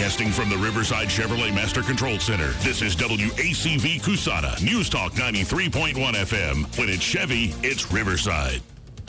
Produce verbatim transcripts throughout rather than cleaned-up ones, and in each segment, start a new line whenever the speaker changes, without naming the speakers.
Broadcasting from the Riverside Chevrolet Master Control Center, this is W A C V Cusana, News Talk ninety-three point one F M. When it's Chevy, it's Riverside.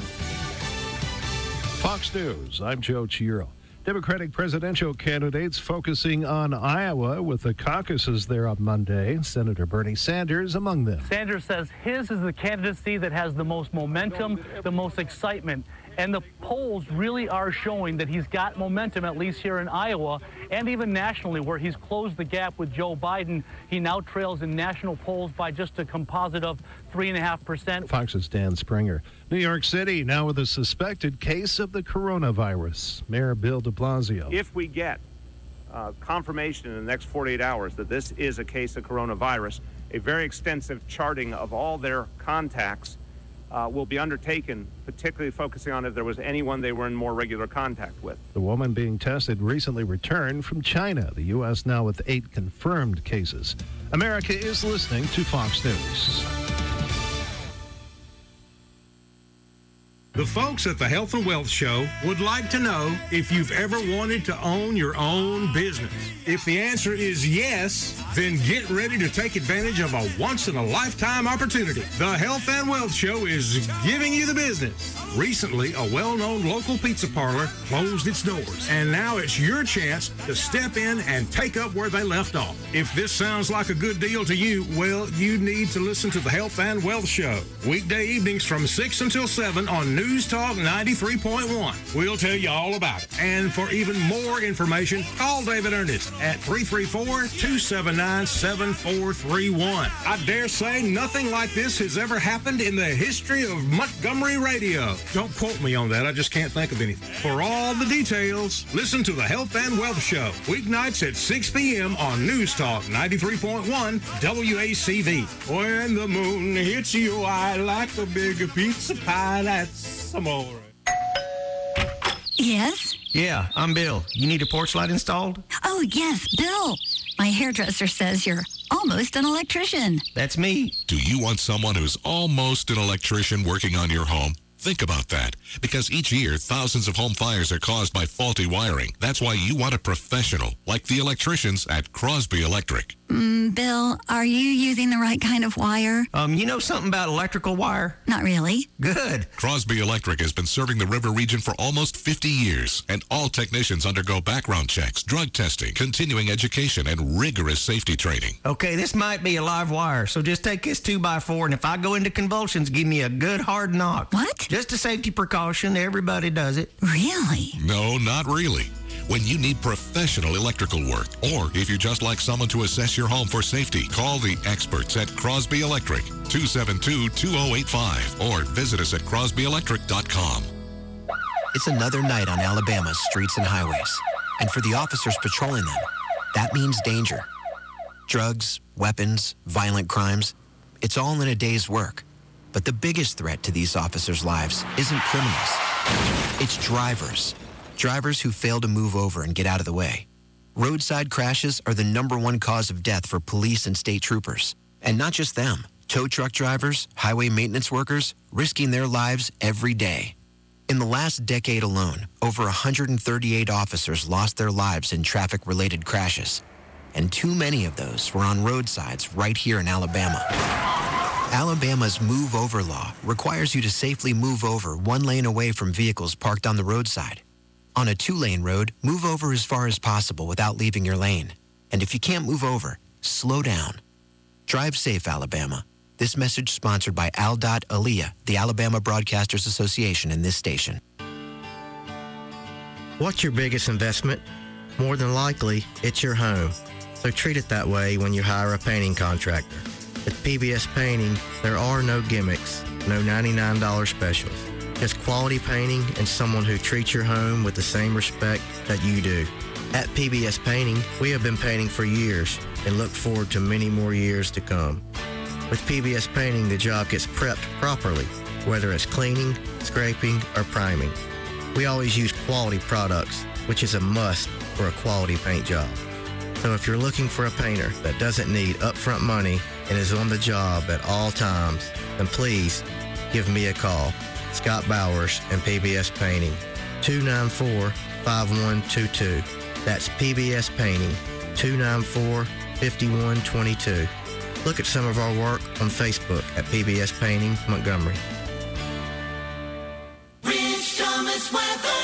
Fox News, I'm Joe Chiro. Democratic presidential candidates focusing on Iowa with the caucuses there on Monday. Senator Bernie Sanders among them.
Sanders says his is the candidacy that has the most momentum, the most excitement. And the polls really are showing that he's got momentum, at least here in Iowa, and even nationally, where he's closed the gap with Joe Biden. He now trails in national polls by just a composite of three point five percent.
Fox's Dan Springer. New York City now with a suspected case of the coronavirus. Mayor Bill de Blasio.
If we get uh, confirmation in the next forty-eight hours that this is a case of coronavirus, a very extensive charting of all their contacts Uh, will be undertaken, particularly focusing on if there was anyone they were in more regular contact with.
The woman being tested recently returned from China. The U S now with eight confirmed cases. America is listening to Fox News.
The folks at the Health and Wealth Show would like to know if you've ever wanted to own your own business. If the answer is yes, then get ready to take advantage of a once-in-a-lifetime opportunity. The Health and Wealth Show is giving you the business. Recently, a well-known local pizza parlor closed its doors, and now it's your chance to step in and take up where they left off. If this sounds like a good deal to you, well, you need to listen to the Health and Wealth Show. Weekday evenings from six until seven on News Talk ninety-three point one. We'll tell you all about it. And for even more information, call David Ernest at three three four, two seven nine, seven four three one. I dare say nothing like this has ever happened in the history of Montgomery radio. Don't quote me on that. I just can't think of anything. For all the details, listen to the Health and Wealth Show, weeknights at six p.m. on News Talk ninety-three point one W A C V. When the moon hits your eye like a big pizza pie, that's amore.
Yes?
Yeah, I'm Bill. You need a porch light installed?
Oh, yes, Bill. My hairdresser says you're almost an electrician.
That's me.
Do you want someone who's almost an electrician working on your home? Think about that, because each year, thousands of home fires are caused by faulty wiring. That's why you want a professional, like the electricians at Crosby Electric.
Mm, Bill, are you using the right kind of wire?
Um, you know something about electrical wire?
Not really.
Good.
Crosby Electric has been serving the River region for almost fifty years, and all technicians undergo background checks, drug testing, continuing education, and rigorous safety training.
Okay, this might be a live wire, so just take this two by four, and if I go into convulsions, give me a good hard knock.
What?
Just a safety precaution. Everybody does it.
Really?
No, not really. When you need professional electrical work, or if you just like someone to assess your home for safety, call the experts at Crosby Electric, two seven two, two oh eight five, or visit us at crosby electric dot com.
It's another night on Alabama's streets and highways. And for the officers patrolling them, that means danger. Drugs, weapons, violent crimes, it's all in a day's work. But the biggest threat to these officers' lives isn't criminals. It's drivers. Drivers who fail to move over and get out of the way. Roadside crashes are the number one cause of death for police and state troopers. And not just them. Tow truck drivers, highway maintenance workers, risking their lives every day. In the last decade alone, over one hundred thirty-eight officers lost their lives in traffic-related crashes. And too many of those were on roadsides right here in Alabama. Alabama's Move Over law requires you to safely move over one lane away from vehicles parked on the roadside. On a two-lane road, move over as far as possible without leaving your lane. And if you can't move over, slow down. Drive safe, Alabama. This message sponsored by Al D O T A L E A, the Alabama Broadcasters Association, and this station.
What's your biggest investment? More than likely, it's your home. So treat it that way when you hire a painting contractor. At P B S Painting, there are no gimmicks, no ninety-nine dollars specials. Just quality painting and someone who treats your home with the same respect that you do. At P B S Painting, we have been painting for years and look forward to many more years to come. With P B S Painting, the job gets prepped properly, whether it's cleaning, scraping, or priming. We always use quality products, which is a must for a quality paint job. So if you're looking for a painter that doesn't need upfront money and is on the job at all times, then please give me a call. Scott Bowers and P B S Painting, two nine four, five one two two. That's P B S Painting, two nine four, five one two two. Look at some of our work on Facebook at P B S Painting, Montgomery.
Rich Thomas weather.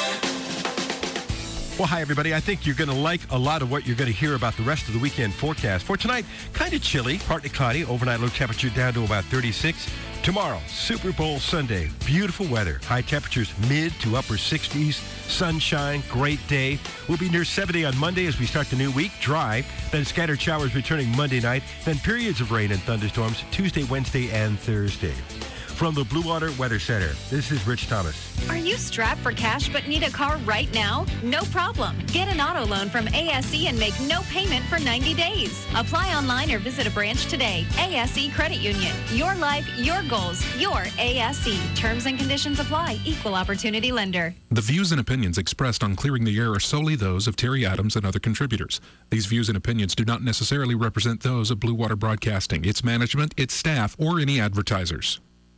Well, hi, everybody. I think you're going to like a lot of what you're going to hear about the rest of the weekend forecast. For tonight, kind of chilly, partly cloudy, overnight low temperature down to about thirty-six. Tomorrow, Super Bowl Sunday, beautiful weather. High temperatures mid to upper sixties, sunshine, great day. We'll be near seventy on Monday as we start the new week, dry. Then scattered showers returning Monday night. Then periods of rain and thunderstorms Tuesday, Wednesday, and Thursday. From the Blue Water Weather Center, this is Rich Thomas.
Are you strapped for cash but need a car right now? No problem. Get an auto loan from A S E and make no payment for ninety days. Apply online or visit a branch today. A S E Credit Union. Your life, your goals, your A S E. Terms and conditions apply. Equal opportunity lender.
The views and opinions expressed on Clearing the Air are solely those of Terry Adams and other contributors. These views and opinions do not necessarily represent those of Blue Water Broadcasting, its management, its staff, or any advertisers.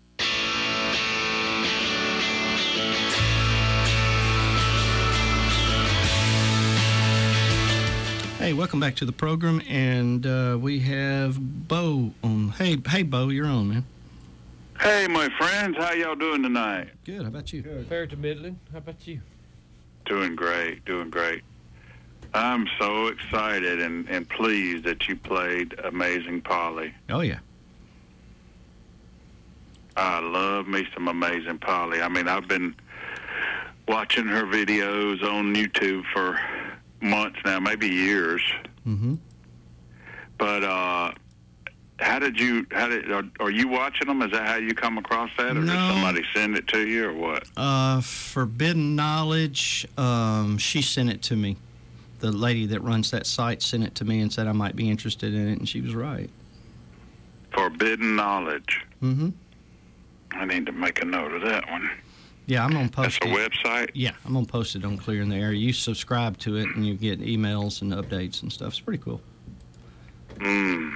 Hey, welcome back to the program, and uh, we have Bo on. Hey, hey, Bo, you're on, man.
Hey, my friends, how y'all doing tonight?
Good. How about you?
Good. Fair to middling. How about you?
Doing great, doing great. I'm so excited and, and pleased that you played Amazing Polly.
Oh, yeah.
I love me some Amazing Polly. I mean, I've been watching her videos on YouTube for months now, maybe years.
Mm-hmm.
But uh, how did you? How did? Are, are you watching them? Is that how you come across that, or
No.
did somebody send it to you, or what?
Uh, Forbidden Knowledge, um, she sent it to me. The lady that runs that site sent it to me and said I might be interested in it, and she was right.
Forbidden Knowledge.
Mm-hmm.
I need to make a note of that one.
Yeah, I'm going to post
That's a
it.
website?
Yeah, I'm going to post it on Clearing the Air. You subscribe to it, and you get emails and updates and stuff. It's pretty cool.
Mm.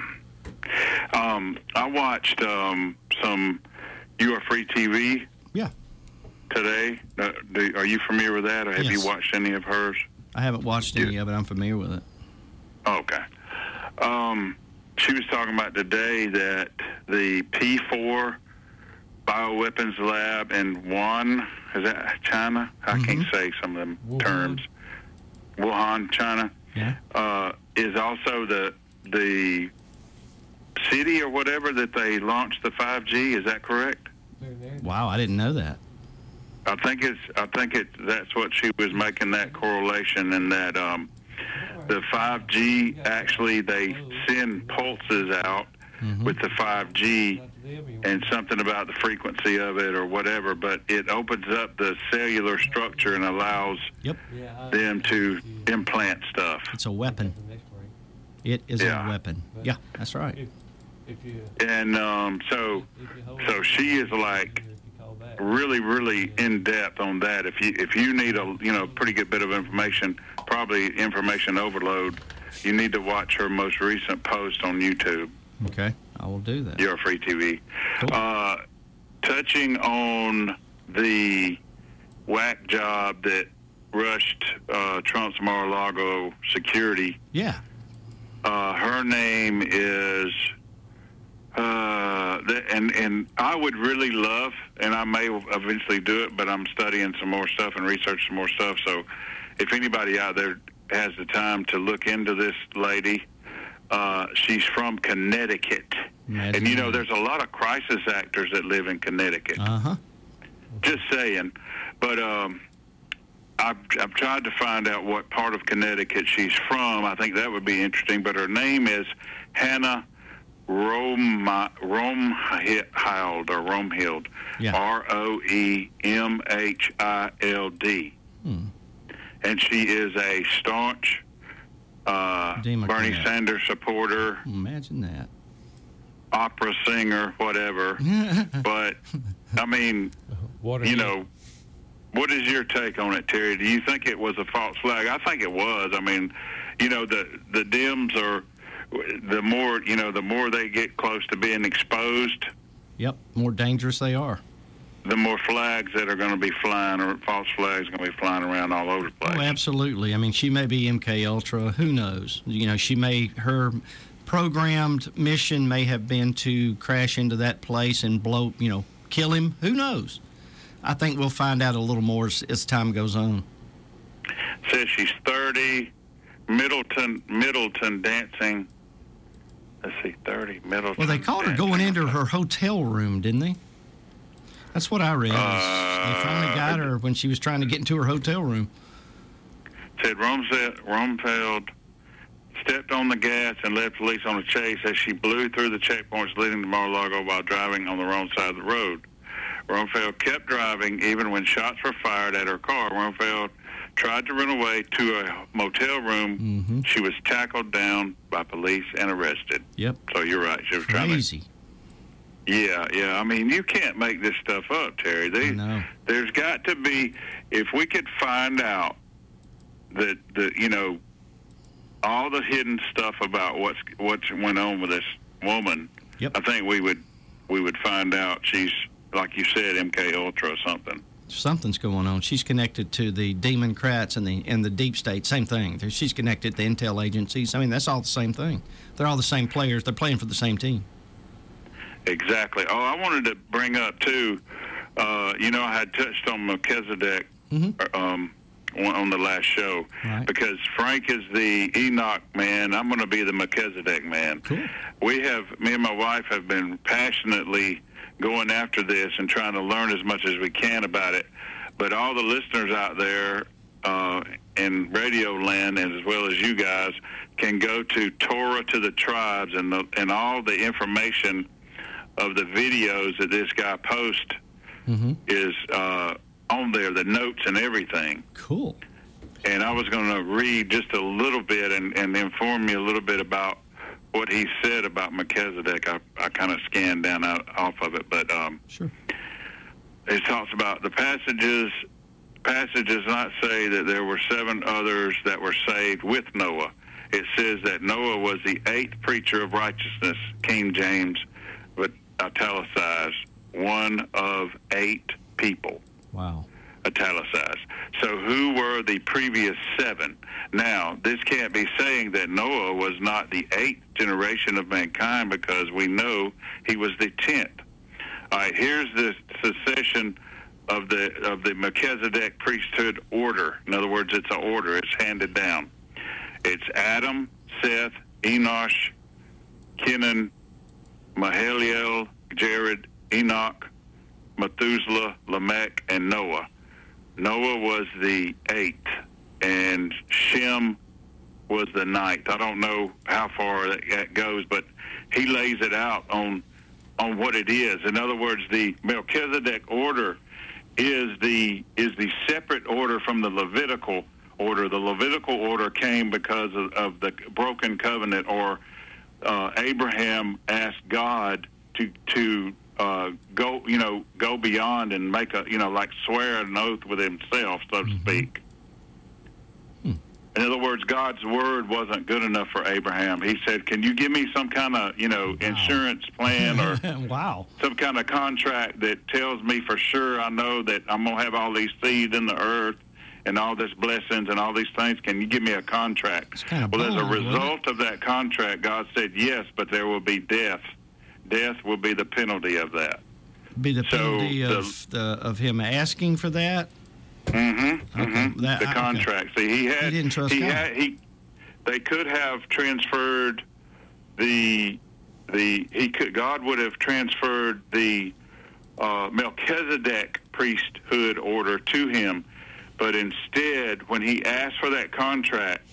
Um, I watched um, some You Are Free T V.
Yeah.
Today. Uh, do, are you familiar with that, or have
Yes.
you watched any of hers?
I haven't watched any of it. I'm familiar with it.
Okay. Um, she was talking about today that the P four bioweapons lab in Wuhan, is that China? I
Mm-hmm.
can't say some of them
Wuhan.
terms. Wuhan, China.
Yeah.
Uh, is also the the city or whatever that they launched the five G. Is that correct?
Wow, I didn't know that.
I think it's. I think it. That's what she was making that correlation, and that um, the five G actually they send pulses out
Mm-hmm.
with the five G, and something about the frequency of it or whatever. But it opens up the cellular structure and allows
Yep.
them to implant stuff.
It's a weapon. It is
Yeah.
a weapon. Yeah, that's right.
And um, so, so she is like really, really in depth on that. If you if you need a you know pretty good bit of information, probably information overload, you need to watch her most recent post on YouTube.
Okay, I will do that.
You're Free T V. Uh, touching on the whack job that rushed uh, Trump's Mar-a-Lago security.
Yeah.
Uh, her name is, uh, th- and and I would really love, and I may eventually do it, but I'm studying some more stuff and research some more stuff. So, if anybody out there has the time to look into this lady, uh, she's from Connecticut,
Imagine
and you know,
that.
there's a lot of crisis actors that live in Connecticut.
Uh huh.
Just saying, but um, I've, I've tried to find out what part of Connecticut she's from. I think that would be interesting. But her name is Hannah Rome, Romehild or Romehild,
Yeah.
R O E M H I L D,
Hmm.
and she is a staunch uh,
Democrat.
Bernie Sanders supporter,
Imagine that.
opera singer, whatever. But I mean,
What are
you know, what is your take on it, Terry? Do you think it was a false flag? I think it was. I mean, you know, the the Dems are the more you know, the more they get close to being exposed.
Yep, more dangerous they are.
the more flags that are going to be flying, or false flags going to be flying around all over the place.
Oh, absolutely. I mean, she may be M K Ultra. Who knows? You know, she may, her programmed mission may have been to crash into that place and blow, you know, kill him. Who knows? I think we'll find out a little more as, as time goes on.
Says she's thirty, Middleton, Middleton dancing. Let's see, thirty, Middleton.
Well, they caught her going into her hotel room, didn't they? That's what I read.
Uh,
they finally got her when she was trying to get into her hotel room.
Said Rumfeld stepped on the gas and led police on a chase as she blew through the checkpoints leading to Mar-a-Lago while driving on the wrong side of the road. Rumfeld kept driving even when shots were fired at her car. Rumfeld tried to run away to a motel room.
Mm-hmm.
She was tackled down by police and arrested.
Yep.
So you're right. She was
Crazy.
trying to... Yeah, yeah. I mean, you can't make this stuff up, Terry. They,
I know.
There's got to be, if we could find out that, the, you know, all the hidden stuff about what's what went on with this woman,
yep.
I think we would we would find out she's, like you said, M K Ultra or something.
Something's going on. She's connected to the Democrats and the and the deep state. Same thing. She's connected to intel agencies. I mean, that's all the same thing. They're all the same players. They're playing for the same team.
Exactly. Oh, I wanted to bring up, too, uh, you know, I had touched on Melchizedek
mm-hmm.
um, on the last show.
Right.
Because Frank is the Enoch man. I'm going to be the Melchizedek man.
Cool.
We have, me and my wife have been passionately going after this and trying to learn as much as we can about it. But all the listeners out there uh, in radio land, as well as you guys, can go to Torah to the Tribes, and the, and all the information of the videos that this guy posts
mm-hmm.
is uh, on there, the notes and everything.
Cool.
And I was going to read just a little bit and, and inform you a little bit about what he said about Melchizedek. I, I kind of scanned down out, off of it, but um,
sure.
It talks about the passages. Passage does not say that there were seven others that were saved with Noah. It says that Noah was the eighth preacher of righteousness, King James, but italicized, one of eight people.
Wow.
Italicized. So who were the previous seven? Now, this can't be saying that Noah was not the eighth generation of mankind, because we know he was the tenth. All right, here's the succession of the of the Melchizedek priesthood order. In other words, it's an order. It's handed down. It's Adam, Seth, Enosh, Kenan, Mahalalel, Jared, Enoch, Methuselah, Lamech, and Noah. Noah was the eighth, and Shem was the ninth. I don't know how far that goes, but he lays it out on on what it is. In other words, the Melchizedek order is the is the separate order from the Levitical order. The Levitical order came because of, of the broken covenant, or uh, Abraham asked God to to uh, go, you know, go beyond and make a, you know, like swear an oath with himself, so to speak.
Hmm.
In other words, God's word wasn't good enough for Abraham. He said, "Can you give me some kind of, you know, wow. insurance plan or
wow.
some kind of contract that tells me for sure I know that I'm going to have all these seeds in the earth and all these blessings and all these things? Can you give me a contract?"
Kind of
well,
bold,
as a result of that contract, God said, "Yes, but there will be death. Death will be the penalty of that."
Be the penalty
so
of the, the of him asking for that.
Mm-hmm.
Okay,
mm-hmm.
that,
the contract.
Okay.
See, he had.
He didn't trust
he
God.
had. He. They could have transferred the the. He could. God would have transferred the uh, Melchizedek priesthood order to him, but instead, when he asked for that contract,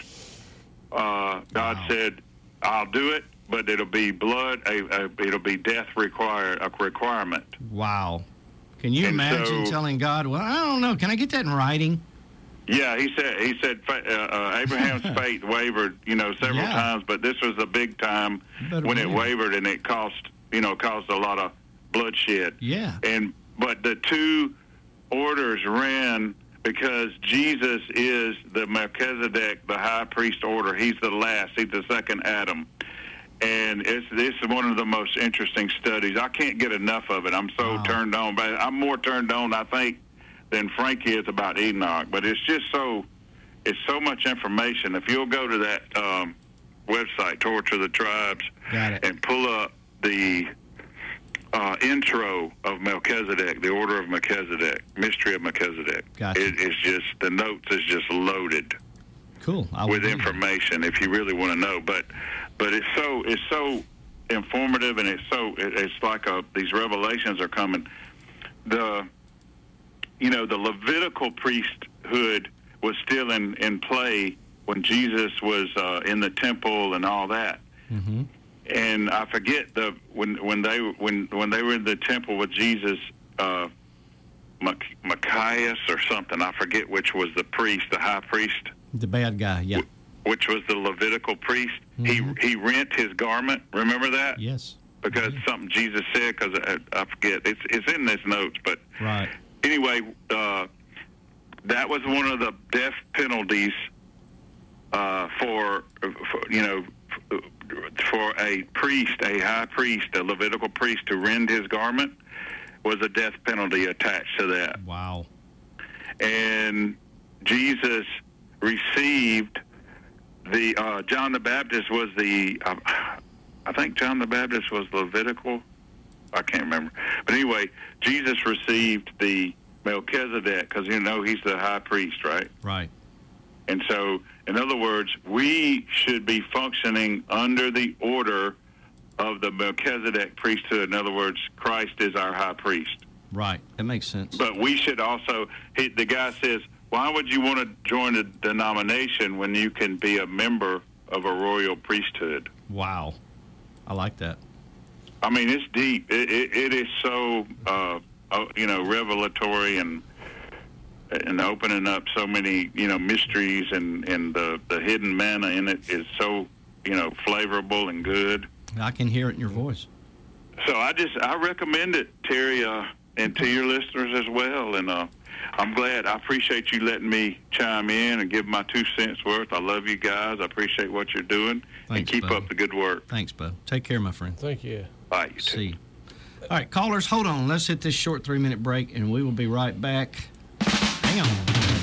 uh, God
wow.
said, "I'll do it, but it'll be blood. A, a, it'll be death required. A requirement."
Wow. Can you
And
imagine
so-
telling God, "Well, I don't know. Can I get that in writing?"
Yeah, he said. He said uh, uh, Abraham's faith wavered, you know, several
Yeah.
times, but this was the big time
Better
when it
believe it.
wavered, and it cost, you know, caused a lot of bloodshed.
Yeah.
And but the two orders ran because Jesus is the Melchizedek, the high priest order. He's the last. He's the second Adam. And it's this is one of the most interesting studies. I can't get enough of it. I'm so wow. turned on, but I'm more turned on, I think, than Frankie is about Enoch. But it's just so, it's so much information. If you'll go to that um, website, Torch of the Tribes, and pull up the uh, intro of Melchizedek, the Order of Melchizedek, Mystery of Melchizedek.
Gotcha.
It, it's just, the notes is just loaded.
Cool.
With information, if you really want to know. But but it's so it's so informative, and it's so it, it's like a, these revelations are coming. The you know the Levitical priesthood was still in, in play when Jesus was uh, in the temple and all that.
Mm-hmm.
And I forget the when when they when when they were in the temple with Jesus, uh, Mac- Machias or something. I forget which was the priest, the high priest.
The bad guy, yeah.
Which was the Levitical priest. Mm-hmm. He he rent his garment. Remember that?
Yes.
Because mm-hmm. something Jesus said. Because I, I forget. It's it's in this notes. But
right.
Anyway, uh, that was one of the death penalties uh, for, for you know for a priest, a high priest, a Levitical priest to rend his garment was a death penalty attached to that.
Wow.
And Jesus received the uh, John the Baptist was the uh, I think John the Baptist was Levitical. I can't remember, but anyway, Jesus received the Melchizedek because you know he's the high priest, right?
Right.
And so, in other words, we should be functioning under the order of the Melchizedek priesthood. In other words, Christ is our high priest.
Right. That makes sense.
But we should also. He, the guy says, why would you want to join a denomination when you can be a member of a royal priesthood?
Wow. I like that.
I mean, it's deep. It, it, it is so, uh, you know, revelatory and and opening up so many, you know, mysteries, and, and the, the hidden manna in it is so, you know, flavorful and good.
I can hear it in your voice.
So I just, I recommend it, Terry, uh, and to your listeners as well. And, uh, I'm glad. I appreciate you letting me chime in and give my two cents worth. I love you guys. I appreciate what you're doing.
Thanks,
and keep
Bo.
up the good work.
Thanks, Bo. Take care, my friend.
Thank you.
Bye, you
See. All right, callers, hold on. Let's hit this short three-minute break, and we will be right back. Hang on.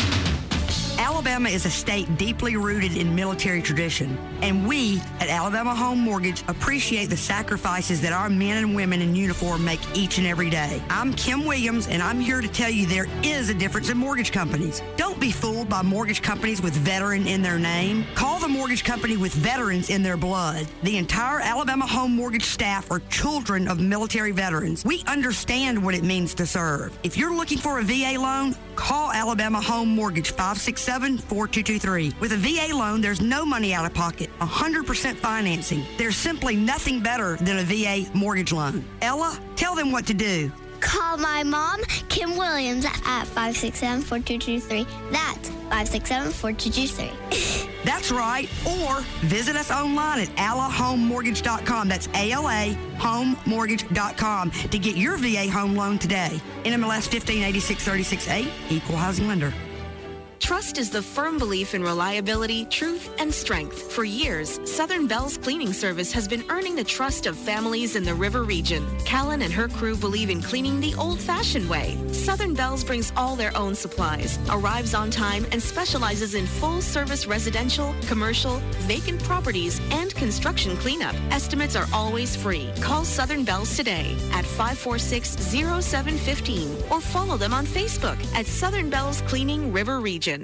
Alabama is a state deeply rooted in military tradition, and we at Alabama Home Mortgage appreciate the sacrifices that our men and women in uniform make each and every day. I'm Kim Williams, and I'm here to tell you there is a difference in mortgage companies. Don't be fooled by mortgage companies with veteran in their name. Call the mortgage company with veterans in their blood. The entire Alabama Home Mortgage staff are children of military veterans. We understand what it means to serve. If you're looking for a V A loan, call Alabama Home Mortgage five six seven, four two two three. With a V A loan, there's no money out of pocket, one hundred percent financing. There's simply nothing better than a V A mortgage loan. Ella, tell them what to do.
Call my mom, Kim Williams, at five six seven, four two two three. That's five six seven, four two two three.
That's right. Or visit us online at ala home mortgage dot com. That's A L A home mortgage dot com to get your V A home loan today. N M L S fifteen eighty-six thirty-six eight, Equal Housing Lender.
Trust is the firm belief in reliability, truth, and strength. For years, Southern Bell's cleaning service has been earning the trust of families in the river region. Callan and her crew believe in cleaning the old-fashioned way. Southern Bell's brings all their own supplies, arrives on time, and specializes in full-service residential, commercial, vacant properties, and construction cleanup. Estimates are always free. Call Southern Bell's today at five four six, zero seven one five or follow them on Facebook at Southern Bell's Cleaning River Region.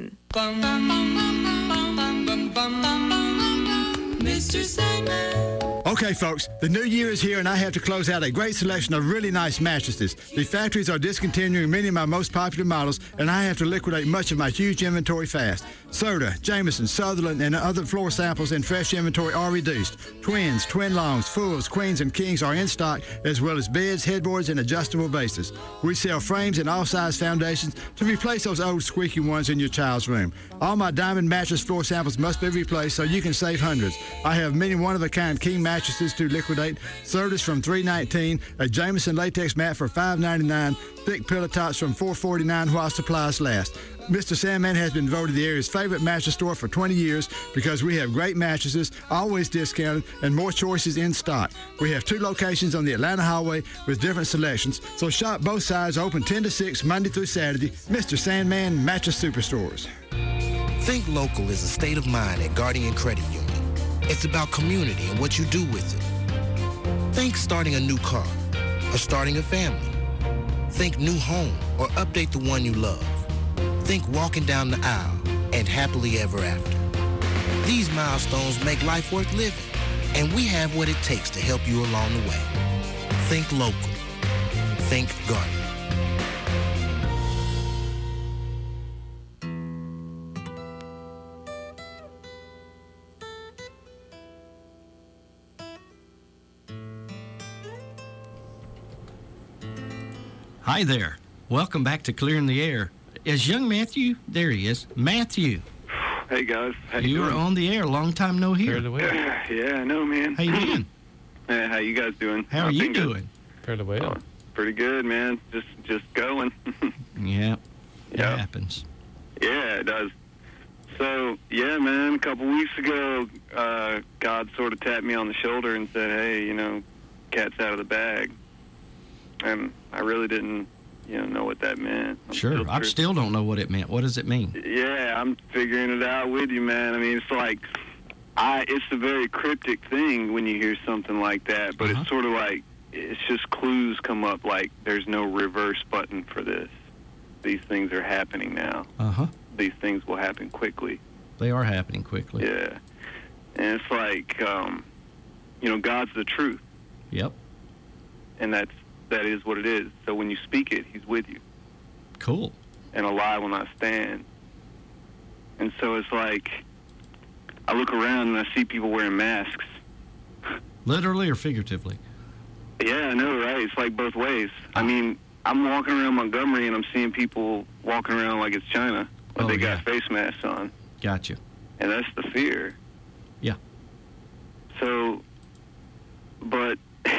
Mister Sandman.
Okay, folks, the new year is here, and I have to close out a great selection of really nice mattresses. The factories are discontinuing many of my most popular models, and I have to liquidate much of my huge inventory fast. Serta, Jameson, Sutherland, and other floor samples in fresh inventory are reduced. Twins, twin longs, fulls, queens, and kings are in stock, as well as beds, headboards, and adjustable bases. We sell frames and all-size foundations to replace those old squeaky ones in your child's room. All my diamond mattress floor samples must be replaced so you can save hundreds. I have many one-of-a-kind king mattresses mattresses to liquidate. Sertas from three nineteen, a Jameson latex mat for five ninety-nine, thick pillow tops from four forty-nine while supplies last. Mister Sandman has been voted the area's favorite mattress store for twenty years because we have great mattresses, always discounted, and more choices in stock. We have two locations on the Atlanta Highway with different selections, so shop both sides, open ten to six Monday through Saturday. Mister Sandman Mattress Superstores.
Think local is a state of mind at Guardian Credit Union. It's about community and what you do with it. Think starting a new car or starting a family. Think new home or update the one you love. Think walking down the aisle and happily ever after. These milestones make life worth living, and we have what it takes to help you along the way. Think local. Think Guardian.
Hi there. Welcome back to Clearing the Air. Is young Matthew? There he is. Matthew.
Hey, guys. How you,
you
doing?
were on the air. Long time no hear.
Yeah, yeah, I know, man.
How you doing?
Yeah, how you guys doing?
How are
I've
you
been good.
doing?
Fairly well.
Oh, pretty good, man. Just just going.
Yeah. It
Yeah.
happens.
Yeah, it does. So, yeah, man, a couple weeks ago, uh, God sort of tapped me on the shoulder and said, hey, you know, cat's out of the bag. And I really didn't, you know, know what that meant. I'm
Sure.
still
I
tr-
still don't know what it meant. What does it mean?
Yeah, I'm figuring it out with you, man. I mean, it's like, I. It's a very cryptic thing when you hear something like that, but
Uh-huh.
it's sort of like, it's just clues come up like there's no reverse button for this. These things are happening now.
Uh-huh.
These things will happen quickly.
They are happening quickly.
Yeah. And it's like, um, you know, God's the truth,
Yep.
and that's that is what it is. So when you speak it, he's with you.
Cool.
And a lie will not stand. And so it's like, I look around and I see people wearing masks.
Literally or figuratively?
Yeah, I know, right? It's like both ways. I mean, I'm walking around Montgomery and I'm seeing people walking around like it's China, but
Oh,
they
yeah.
got face masks on.
Gotcha.
And that's the fear.
Yeah.
So, but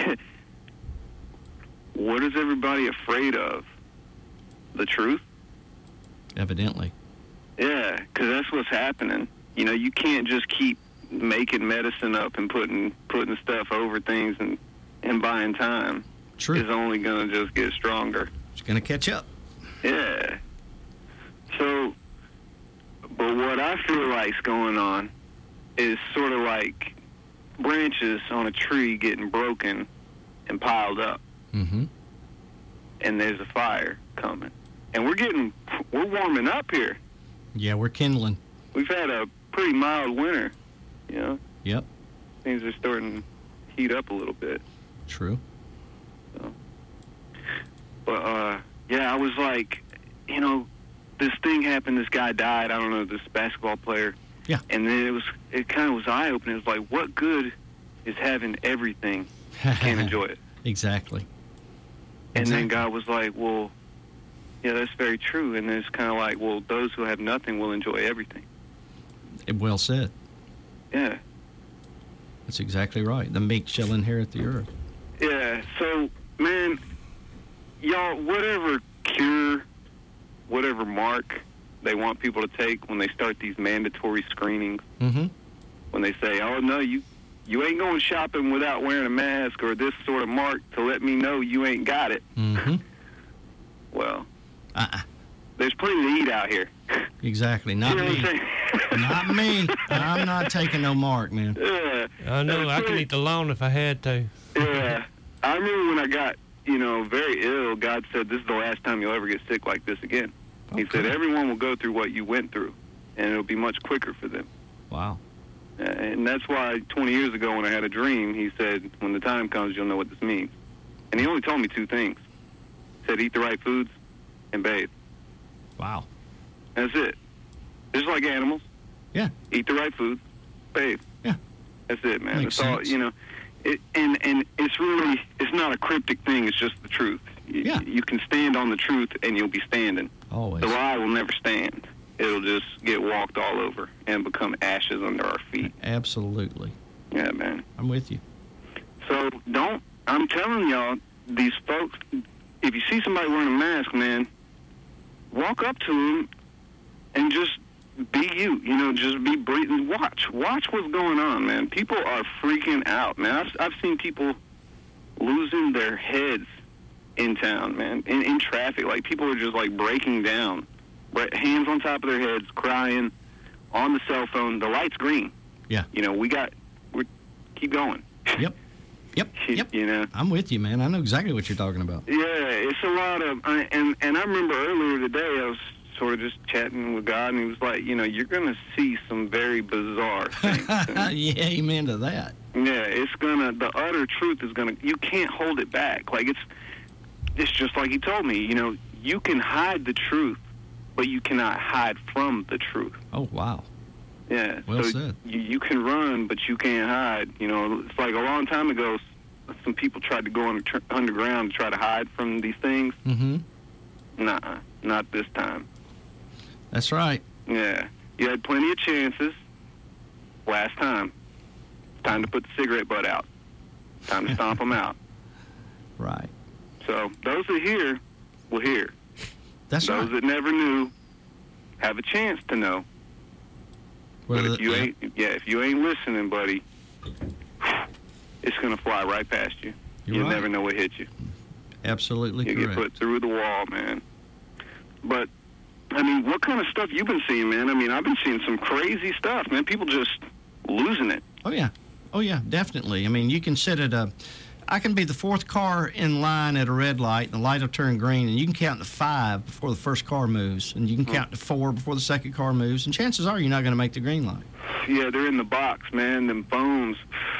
what is everybody afraid of? The truth?
Evidently.
Yeah, because that's what's happening. You know, you can't just keep making medicine up and putting putting stuff over things and, and buying time.
True.
It's only going to just get stronger.
It's going to catch up.
Yeah. So, but what I feel like's going on is sort of like branches on a tree getting broken and piled up.
Mm-hmm.
And there's a fire coming. And we're getting, we're warming up here.
Yeah, we're kindling.
We've had a pretty mild winter, you know.
Yep.
Things are starting to heat up a little bit.
True.
So. But, uh, yeah, I was like, you know, this thing happened, this guy died, I don't know, this basketball player.
Yeah.
And then it was, it kind of was eye-opening. It was like, what good is having everything? You can't enjoy it.
Exactly.
And
Exactly.
then God was like, well, yeah, that's very true. And it's kind of like, well, those who have nothing will enjoy everything.
Well said.
Yeah.
That's exactly right. The meek shall inherit the earth.
Yeah. So, man, y'all, whatever cure, whatever mark they want people to take when they start these mandatory screenings,
Mm-hmm.
when they say, oh, no, you you ain't going shopping without wearing a mask or this sort of mark to let me know you ain't got it.
Mm-hmm.
Well,
uh-uh.
There's plenty to eat out here.
Exactly. Not
You know what
me.
I'm saying?
Not me. I'm not taking no mark, man.
Yeah.
I know.
There's
I could
plenty-
eat the lawn if I had to.
Yeah. I remember when I got, you know, very ill, God said, this is the last time you'll ever get sick like this again. He said, everyone will go through what you went through, and it'll be much quicker for them.
Wow.
Uh, and that's why twenty years ago when I had a dream, he said, when the time comes, you'll know what this means. And he only told me two things. He said, eat the right foods and bathe.
Wow.
That's it. Just like animals.
Yeah.
Eat the right foods, bathe.
Yeah.
That's it, man.
Makes
That's all,
sense.
you know. It, and, and it's really, it's not a cryptic thing. It's just the truth. You,
Yeah.
you can stand on the truth and you'll be standing.
Always.
The lie will never stand. It'll just get walked all over and become ashes under our feet.
Absolutely.
Yeah, man.
I'm with you.
So don't, I'm telling y'all, these folks, if you see somebody wearing a mask, man, walk up to them and just be you. You know, just be breathing. Watch. Watch what's going on, man. People are freaking out, man. I've, I've seen people losing their heads in town, man, in, in traffic. Like, people are just, like, breaking down. Right, hands on top of their heads, crying, on the cell phone. The light's green.
Yeah.
You know, we got, we keep going.
Yep. Yep. Yep.
You know.
I'm with you, man. I know exactly what you're talking about.
Yeah, it's a lot of, I, and and I remember earlier today I was sort of just chatting with God, and he was like, you know, you're going to see some very bizarre things.
Yeah, amen to that.
Yeah, it's gonna, the utter truth is gonna, you can't hold it back. Like, it's, it's just like he told me, you know, you can hide the truth, but you cannot hide from the truth.
Oh, wow.
Yeah.
Well
so
said.
You, you can run, but you can't hide. You know, it's like a long time ago, some people tried to go under, underground to try to hide from these things.
Mm-hmm.
Nuh-uh, not this time.
That's right.
Yeah. You had plenty of chances last time. Time to put the cigarette butt out. Time to stomp them out.
Right.
So those that hear will hear.
That's
those
right.
that never knew have a chance to know.
Well,
but if you
yeah.
ain't, yeah, if you ain't listening, buddy, it's gonna fly right past you.
You're
You'll
right.
never know what hit you.
Absolutely
You
correct.
get put through the wall, man. But I mean, what kind of stuff you been seeing, man? I mean, I've been seeing some crazy stuff, man. People just losing it.
Oh, yeah. Oh, yeah, definitely. I mean, you can sit at a... I can be the fourth car in line at a red light, and the light will turn green, and you can count to five before the first car moves, and you can count to four before the second car moves, and chances are you're not going to make the green light.
Yeah, they're in the box, man. Them phones.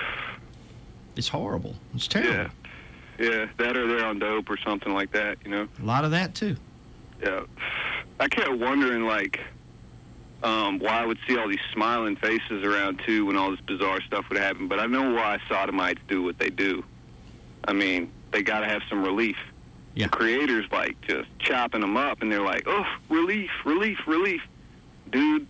It's horrible. It's terrible.
Yeah, yeah. That or they're on dope or something like that, you know?
A lot of that, too.
Yeah. I kept wondering, like, um, why I would see all these smiling faces around, too, when all this bizarre stuff would happen, but I know why sodomites do what they do. I mean, they got to have some relief.
Yeah.
The creators, like, just chopping them up, and they're like, oh, relief, relief, relief. Dude,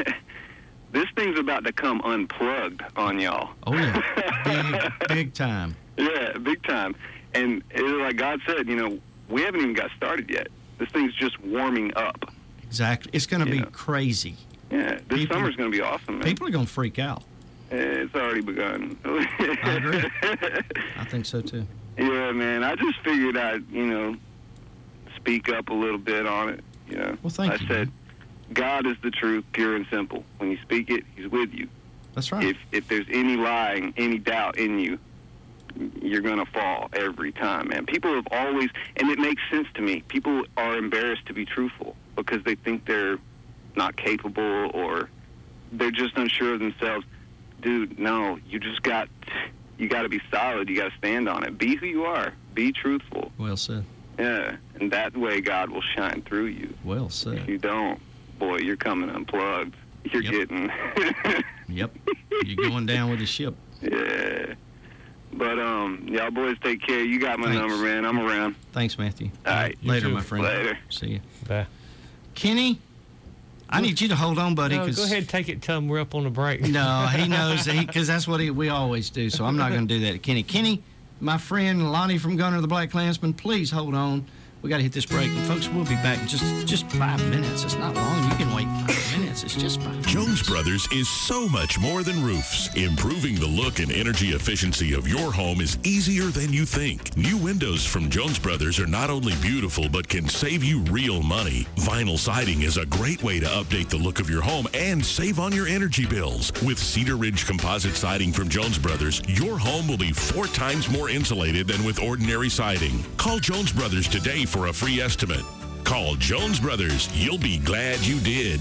this thing's about to come unplugged on y'all.
Oh, yeah. Big, big time.
Yeah, big time. And it, like God said, you know, we haven't even got started yet. This thing's just warming up.
Exactly. It's going to be
Yeah.
crazy.
Yeah, this
People-
summer's going to be awesome, man.
People are going to freak out.
It's already begun.
I agree. I think so, too.
Yeah, man. I just figured I'd, you know, speak up a little bit on it, you know.
Well, thank
I
you,
said, God is the truth, pure and simple. When you speak it, he's with you.
That's right.
If if there's any lying, any doubt in you, you're going to fall every time, man. People have always, and it makes sense to me, people are embarrassed to be truthful because they think they're not capable or they're just unsure of themselves. Dude, no, you just got, you got to be solid. You got to stand on it. Be who you are. Be truthful.
Well said.
Yeah, and that way God will shine through you.
Well
If
said.
you don't, boy, you're coming unplugged. You're
Yep.
getting...
Yep. You're going down with the ship.
Yeah. But, um, y'all boys take care. You got my
Thanks.
number, man. I'm around.
Thanks, Matthew.
All right.
Later,
You too.
my friend.
Later.
See you.
Bye.
Kenny, I need you to hold on, buddy.
No,
'cause-
go ahead and take it. Tell him we're up on the break.
No, he knows because that's what he, we always do. So I'm not going to do that to Kenny. Kenny, my friend Lonnie from Gunner the Black Klansman, please hold on. We got to hit this break, and folks, we'll be back in just just five minutes. It's not long. You can wait five minutes. It's just five.
Jones Brothers is so much more than roofs. Improving the look and energy efficiency of your home is easier than you think. New windows from Jones Brothers are not only beautiful, but can save you real money. Vinyl siding is a great way to update the look of your home and save on your energy bills. With Cedar Ridge composite siding from Jones Brothers, your home will be four times more insulated than with ordinary siding. Call Jones Brothers today for a free estimate. Call Jones Brothers. You'll be glad you did.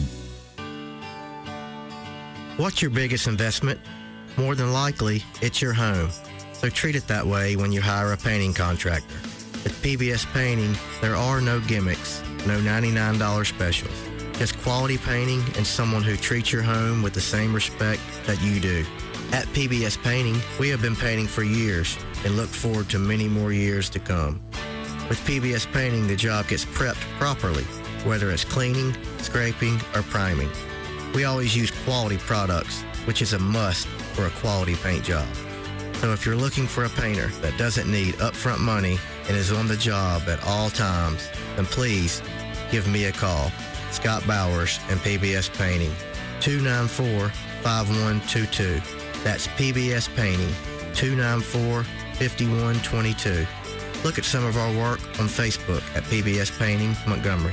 What's your biggest investment? More than likely, it's your home. So treat it that way when you hire a painting contractor. At P B S Painting, there are no gimmicks, no ninety-nine dollars specials. Just quality painting and someone who treats your home with the same respect that you do. At P B S Painting, we have been painting for years and look forward to many more years to come. With P B S Painting, the job gets prepped properly, whether it's cleaning, scraping, or priming. We always use quality products, which is a must for a quality paint job. So if you're looking for a painter that doesn't need upfront money and is on the job at all times, then please give me a call. Scott Bowers and P B S Painting, two nine four, five one two two. That's P B S Painting, two nine four, five one two two. Look at some of our work on Facebook at P B S Painting Montgomery.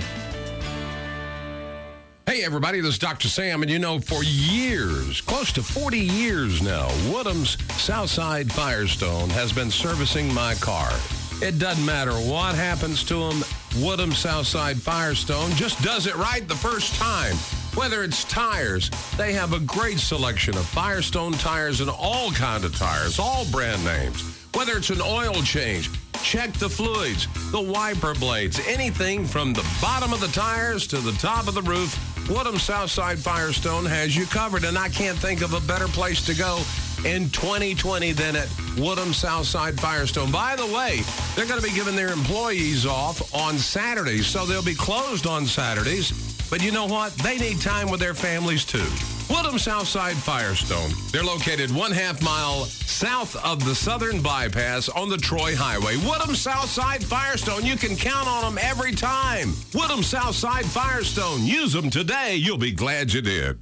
Hey everybody, this is Doctor Sam, and you know, for years, close to forty years now, Woodham's Southside Firestone has been servicing my car. It doesn't matter what happens to them, Woodham's Southside Firestone just does it right the first time. Whether it's tires, they have a great selection of Firestone tires and all kind of tires, all brand names. Whether it's an oil change, check the fluids, the wiper blades, anything from the bottom of the tires to the top of the roof, Woodham Southside Firestone has you covered, and I can't think of a better place to go in twenty twenty than at Woodham Southside Firestone. By the way, they're going to be giving their employees off on Saturdays, so they'll be closed on Saturdays. But you know what? They need time with their families, too. Woodham Southside Firestone. They're located one half mile south of the Southern Bypass on the Troy Highway. Woodham Southside Firestone. You can count on them every time. Woodham Southside Firestone. Use them today. You'll be glad you did.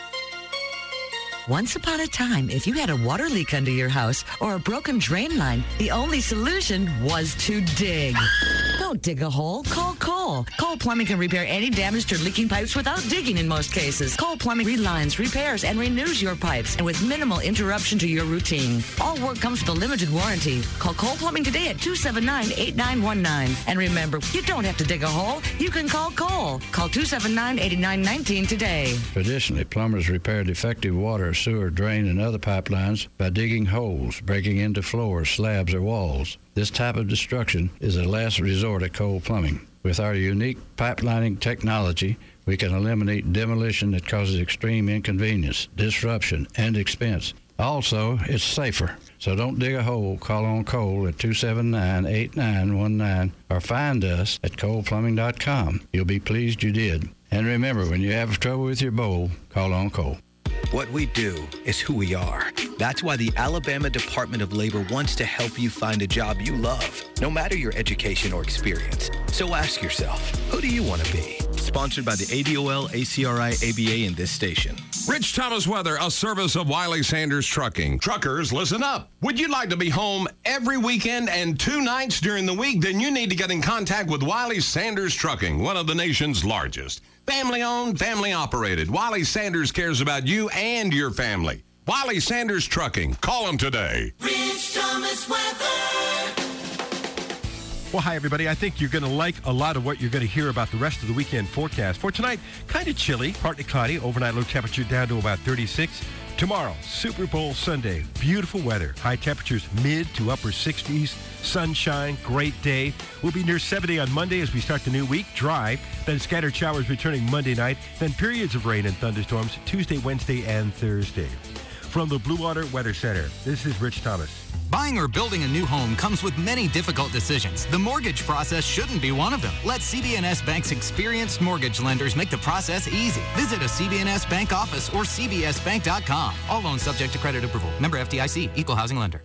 Once upon a time, if you had a water leak under your house or a broken drain line, the only solution was to dig. Don't dig a hole. Call Cole. Cole Plumbing can repair any damaged or leaking pipes without digging in most cases. Cole Plumbing relines, repairs, and renews your pipes, and with minimal interruption to your routine. All work comes with a limited warranty. Call Cole Plumbing today at two seven nine, eight nine one nine. And remember, you don't have to dig a hole. You can call Cole. Call two seven nine, eight nine one nine today.
Traditionally, plumbers repair defective water, sewer, drain, and other pipelines by digging holes, breaking into floors, slabs, or walls. This type of destruction is a last resort at Cole Plumbing. With our unique pipelining technology, we can eliminate demolition that causes extreme inconvenience, disruption, and expense. Also, it's safer. So don't dig a hole. Call on Cole at two seven nine, eight nine one nine or find us at cole plumbing dot com. You'll be pleased you did. And remember, when you have trouble with your bowl, call on Cole.
What we do is who we are. That's why the Alabama Department of Labor wants to help you find a job you love, no matter your education or experience. So ask yourself, who do you want to be? Sponsored by the A D O L, A C R I, A B A, and this station.
Rich Thomas Weather, a service of Wiley Sanders Trucking. Truckers, listen up. Would you like to be home every weekend and two nights during the week? Then you need to get in contact with Wiley Sanders Trucking, one of the nation's largest. Family-owned, family-operated. Wiley Sanders cares about you and your family. Wiley Sanders Trucking. Call them today.
Rich Thomas Weather.
Well, hi, everybody. I think you're going to like a lot of what you're going to hear about the rest of the weekend forecast. For tonight, kind of chilly, partly cloudy, overnight low temperature down to about thirty-six. Tomorrow, Super Bowl Sunday, beautiful weather, high temperatures mid to upper sixties, sunshine, great day. We'll be near seventy on Monday as we start the new week, dry, then scattered showers returning Monday night, then periods of rain and thunderstorms Tuesday, Wednesday, and Thursday. From the Blue Water Weather Center, this is Rich Thomas.
Buying or building a new home comes with many difficult decisions. The mortgage process shouldn't be one of them. Let C B N S Bank's experienced mortgage lenders make the process easy. Visit a C B N S Bank office or c b s bank dot com. All loans subject to credit approval. Member F D I C, Equal Housing Lender.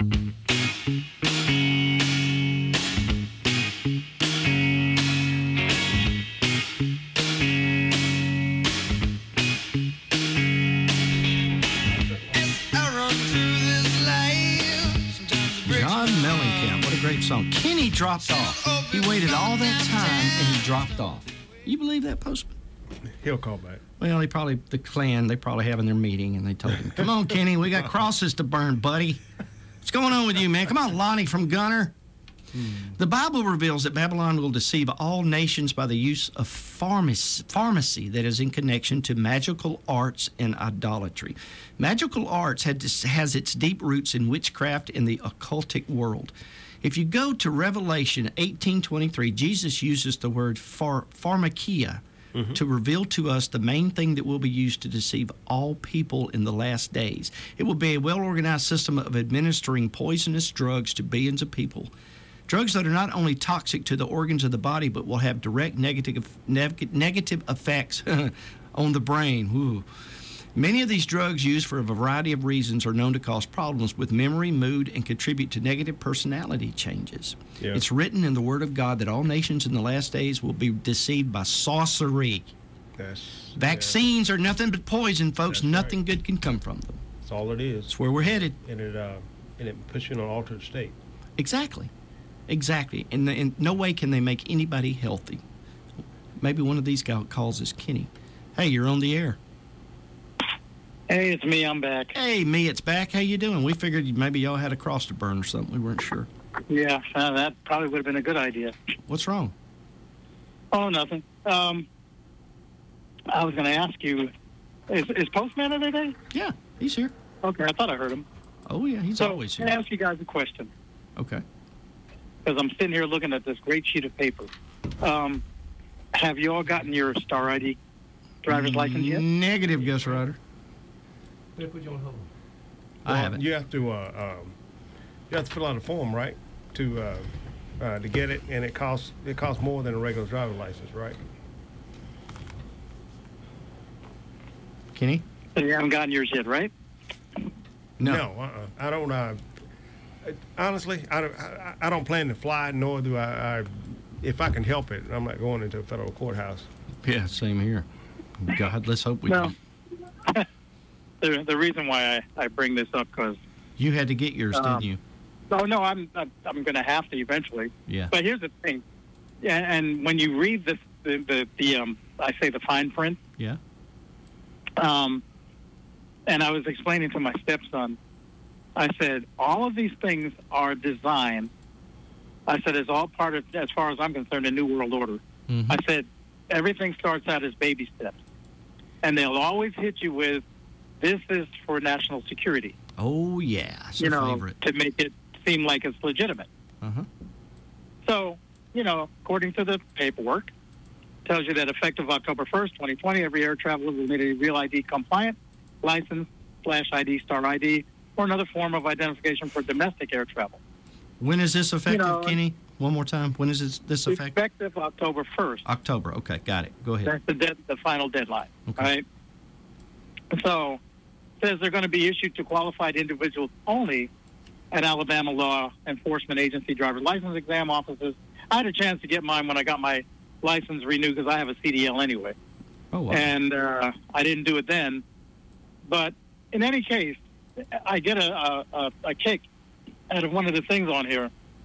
Great song. Kenny dropped off. He waited all that time and he dropped off. You believe that, Postman?
He'll call back.
Well, he probably, the clan, they probably having their meeting and they told him, come on, Kenny, we got crosses to burn, buddy. What's going on with you, man? Come on, Lonnie from Gunner. Hmm. The Bible reveals that Babylon will deceive all nations by the use of pharmacy, pharmacy that is in connection to magical arts and idolatry. Magical arts had to, has its deep roots in witchcraft in the occultic world. If you go to Revelation eighteen twenty-three, Jesus uses the word phar- pharmakia mm-hmm. to reveal to us the main thing that will be used to deceive all people in the last days. It will be a well-organized system of administering poisonous drugs to billions of people. Drugs that are not only toxic to the organs of the body, but will have direct negative, neg- negative effects on the brain. Ooh. Many of these drugs used for a variety of reasons are known to cause problems with memory, mood, and contribute to negative personality changes.
Yeah.
It's written in the Word of God that all nations in the last days will be deceived by sorcery.
That's,
Vaccines yeah. are nothing but poison, folks.
That's
nothing
right.
good can come from them.
That's all it is.
That's where we're headed.
And it, uh, and it puts you in an altered state.
Exactly. Exactly. And in no way can they make anybody healthy. Maybe one of these guys calls is Kenny. Hey, you're on the air.
Hey, it's me. I'm back.
Hey, me, it's back. How you doing? We figured maybe y'all had a cross to burn or something. We weren't sure.
Yeah, uh, that probably would have been a good idea.
What's wrong?
Oh, nothing. Um, I was going to ask you, is, is Postman in today?
Yeah, he's here.
Okay, I thought I heard him.
Oh, yeah, he's
so,
always here.
Let me ask you guys a question.
Okay.
Because I'm sitting here looking at this great sheet of paper. Um, have you all gotten your Star I D driver's license yet?
Negative, Ghost Rider.
They put you on hold.
I
Well,
haven't.
You have to, uh, um, you have to fill out a form, right, to uh, uh, to get it, and it costs it costs more than a regular driver's license, right?
Kenny?
So you haven't gotten yours yet, right?
No.
No, uh-uh. I don't. Uh, honestly, I don't. I, I don't plan to fly, nor do I, I. If I can help it, I'm not going into a federal courthouse.
Yeah, same here. God, let's hope we
Well,
can.
the the reason why I, I bring this up because
You had to get yours,
um,
didn't you?
oh no, I'm I'm, I'm going to have to eventually.
Yeah.
But here's the thing, yeah, and when you read this, the the, the um, I say the fine print.
Yeah.
Um, and I was explaining to my stepson, I said, all of these things are designed. I said, it's all part of, as far as I'm concerned, a new world order.
Mm-hmm.
I said, everything starts out as baby steps. And they'll always hit you with, this is for national security.
Oh, yeah. It's
you
a
know,
favorite.
to make it seem like it's legitimate.
Uh-huh.
So, you know, according to the paperwork, tells you that effective October first, twenty twenty, every air traveler will need a Real I D compliant license, Flash I D, Star I D, or another form of identification for domestic air travel.
When is this effective,
know,
Kenny? One more time. When is this, this effective?
Effective October first.
October. Okay, got it. Go ahead.
That's the, dead, the final deadline.
Okay.
Right? So, it says they're going to be issued to qualified individuals only at Alabama Law Enforcement Agency driver's license exam offices. I had a chance to get mine when I got my license renewed because I have a C D L anyway.
Oh, wow.
And uh, I didn't do it then. But in any case, I get a, a, a kick out of one of the things on here.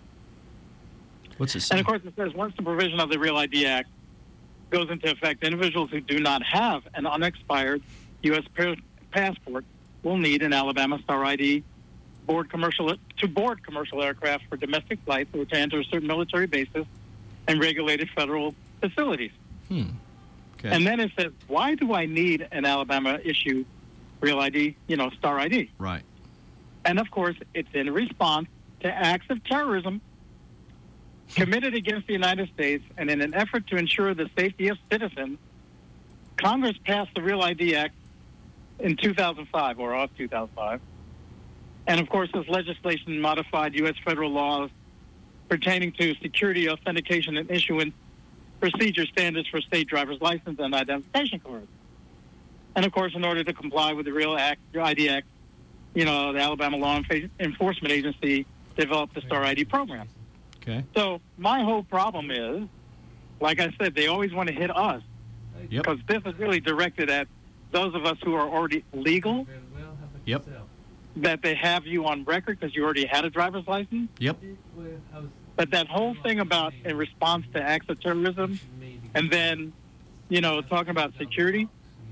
What's it
And
say?
of course, it says once the provision of the Real I D Act goes into effect, individuals who do not have an unexpired U S passport will need an Alabama Star I D board commercial to board commercial aircraft for domestic flights or to enter certain military bases and regulated federal facilities.
Hmm. Okay.
And then it says, why do I need an Alabama issue Real I D, you know, Star I D?
Right.
And of course, it's in response to acts of terrorism committed against the United States, and in an effort to ensure the safety of citizens, Congress passed the Real I D Act in two thousand five, or of two thousand five. And of course, this legislation modified U S federal laws pertaining to security, authentication, and issuance procedure standards for state driver's license and identification cards. And of course, in order to comply with the Real Act, I D Act, you know, the Alabama Law Enforcement Agency developed the Star I D program.
Okay.
So my whole problem is, like I said, they always want to hit us
Yep.
because this is really directed at those of us who are already legal,
Yep.
that they have you on record because you already had a driver's license.
Yep.
But that whole thing about in response to acts of terrorism, and then, you know, talking about security.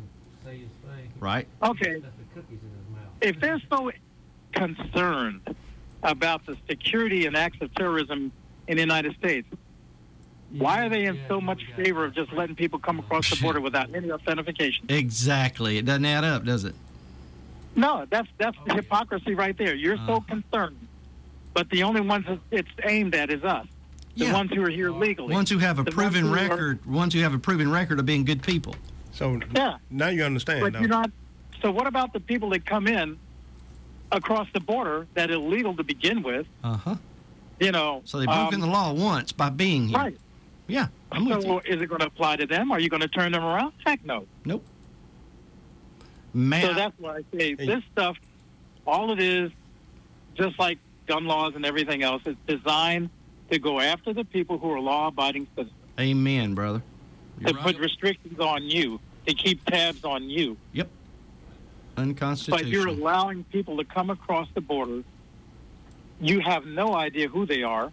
Right.
Okay. If they're so concerned about the security and acts of terrorism in the United States, why are they in so much favor of just letting people come across the border without any authentication?
Exactly. It doesn't add up, does it?
No, that's that's the hypocrisy right there. You're so concerned, but the only ones that it's aimed at is us, the
Yeah.
ones who are here legally.
Ones who have a
The ones
proven
who are-
record, ones who have a proven record of being good people.
So
Yeah.
now you understand.
But
though.
you're not. So what about the people that come in across the border that are illegal to begin with?
Uh huh.
You know.
So they've broken
um,
the law once by being here.
Right.
Yeah, I'm with
So
you.
is it going to apply to them? Are you going to turn them around? Heck no.
Nope. Man,
so that's why I say this stuff, all it is, just like gun laws and everything else, it's designed to go after the people who are law-abiding citizens.
Amen, brother. You're
to
right.
put restrictions on you, to keep tabs on you.
Yep. Unconstitutional.
But you're allowing people to come across the border. You have no idea who they are.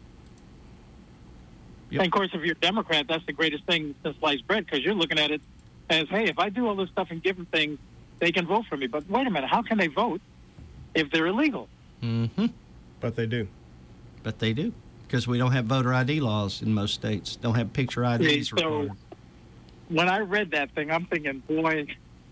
Yep.
And, of course, if you're a Democrat, that's the greatest thing since sliced bread, because you're looking at it as, hey, if I do all this stuff and give them things, they can vote for me. But wait a minute, how can they vote if they're illegal?
Mm-hmm.
But they do.
But they do. Because we don't have voter I D laws in most states. Don't have picture I Ds
so
required.
when I read that thing, I'm thinking, boy,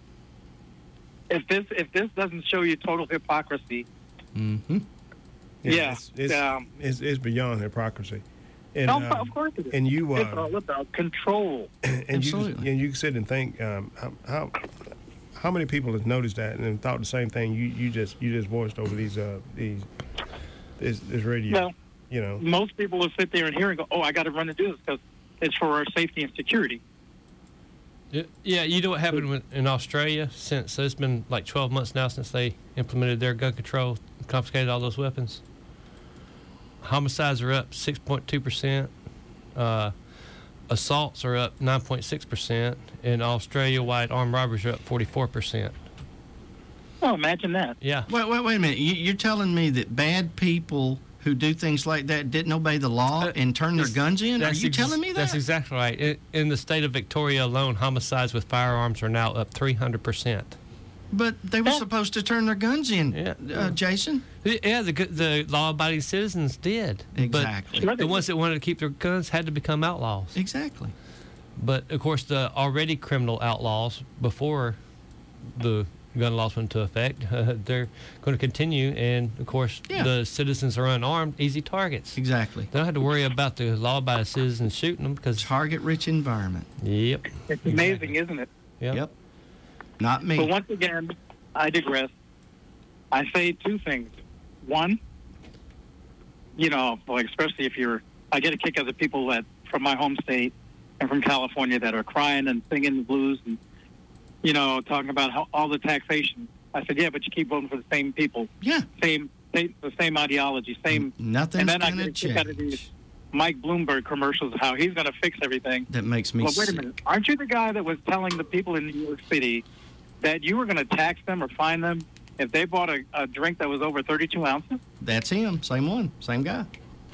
if this if this doesn't show you total hypocrisy,
mm-hmm.
yeah,
It's, it's,
um,
it's, it's beyond hypocrisy. And,
no,
um,
of course it is.
And you, uh,
it's all about control.
and
Absolutely.
you and you sit and think um, how, how how many people have noticed that and thought the same thing you, you just you just voiced over these uh these this, this radio.
Well,
you know,
most people will sit there and hear and go, "Oh, I got to run and do this because it's for our safety and security."
Yeah, yeah, you know what happened with, in Australia since it's been like twelve months now since they implemented their gun control, confiscated all those weapons. Homicides are up six point two percent. Uh, assaults are up nine point six percent. And Australia-wide armed robberies are up forty-four percent.
Oh, imagine that.
Yeah.
Wait, wait, wait a minute. You, you're telling me that bad people who do things like that didn't obey the law and turn their guns in? Are
That's
you
ex-
telling me that?
That's exactly right. In, in the state of Victoria alone, homicides with firearms are now up three hundred percent.
But they were supposed to turn their guns in,
yeah.
uh, Jason.
Yeah, the the law-abiding citizens did.
Exactly.
But the ones that wanted to keep their guns had to become outlaws.
Exactly.
But, of course, the already criminal outlaws before the gun laws went into effect, uh, they're going to continue. And, of course,
Yeah.
the citizens are unarmed, easy targets.
Exactly.
They don't have to worry about the law-abiding citizens shooting them because
target-rich environment.
Yep.
It's amazing, isn't it?
Yep.
Yep. Not me.
But once again, I digress. I say two things. One, you know, like especially if you're, I get a kick out of the people that from my home state and from California that are crying and singing the blues and, you know, talking about how, all the taxation. I said, yeah, but you keep voting for the same people.
Yeah.
Same, same the same ideology, same.
Nothing's
And then I
gonna
get a kick out of these Mike Bloomberg commercials, how he's going to fix everything.
That makes me
Well, wait a
sick.
minute. Aren't you the guy that was telling the people in New York City that you were going to tax them or fine them if they bought a, a drink that was over thirty-two ounces?
That's him. Same one. Same guy.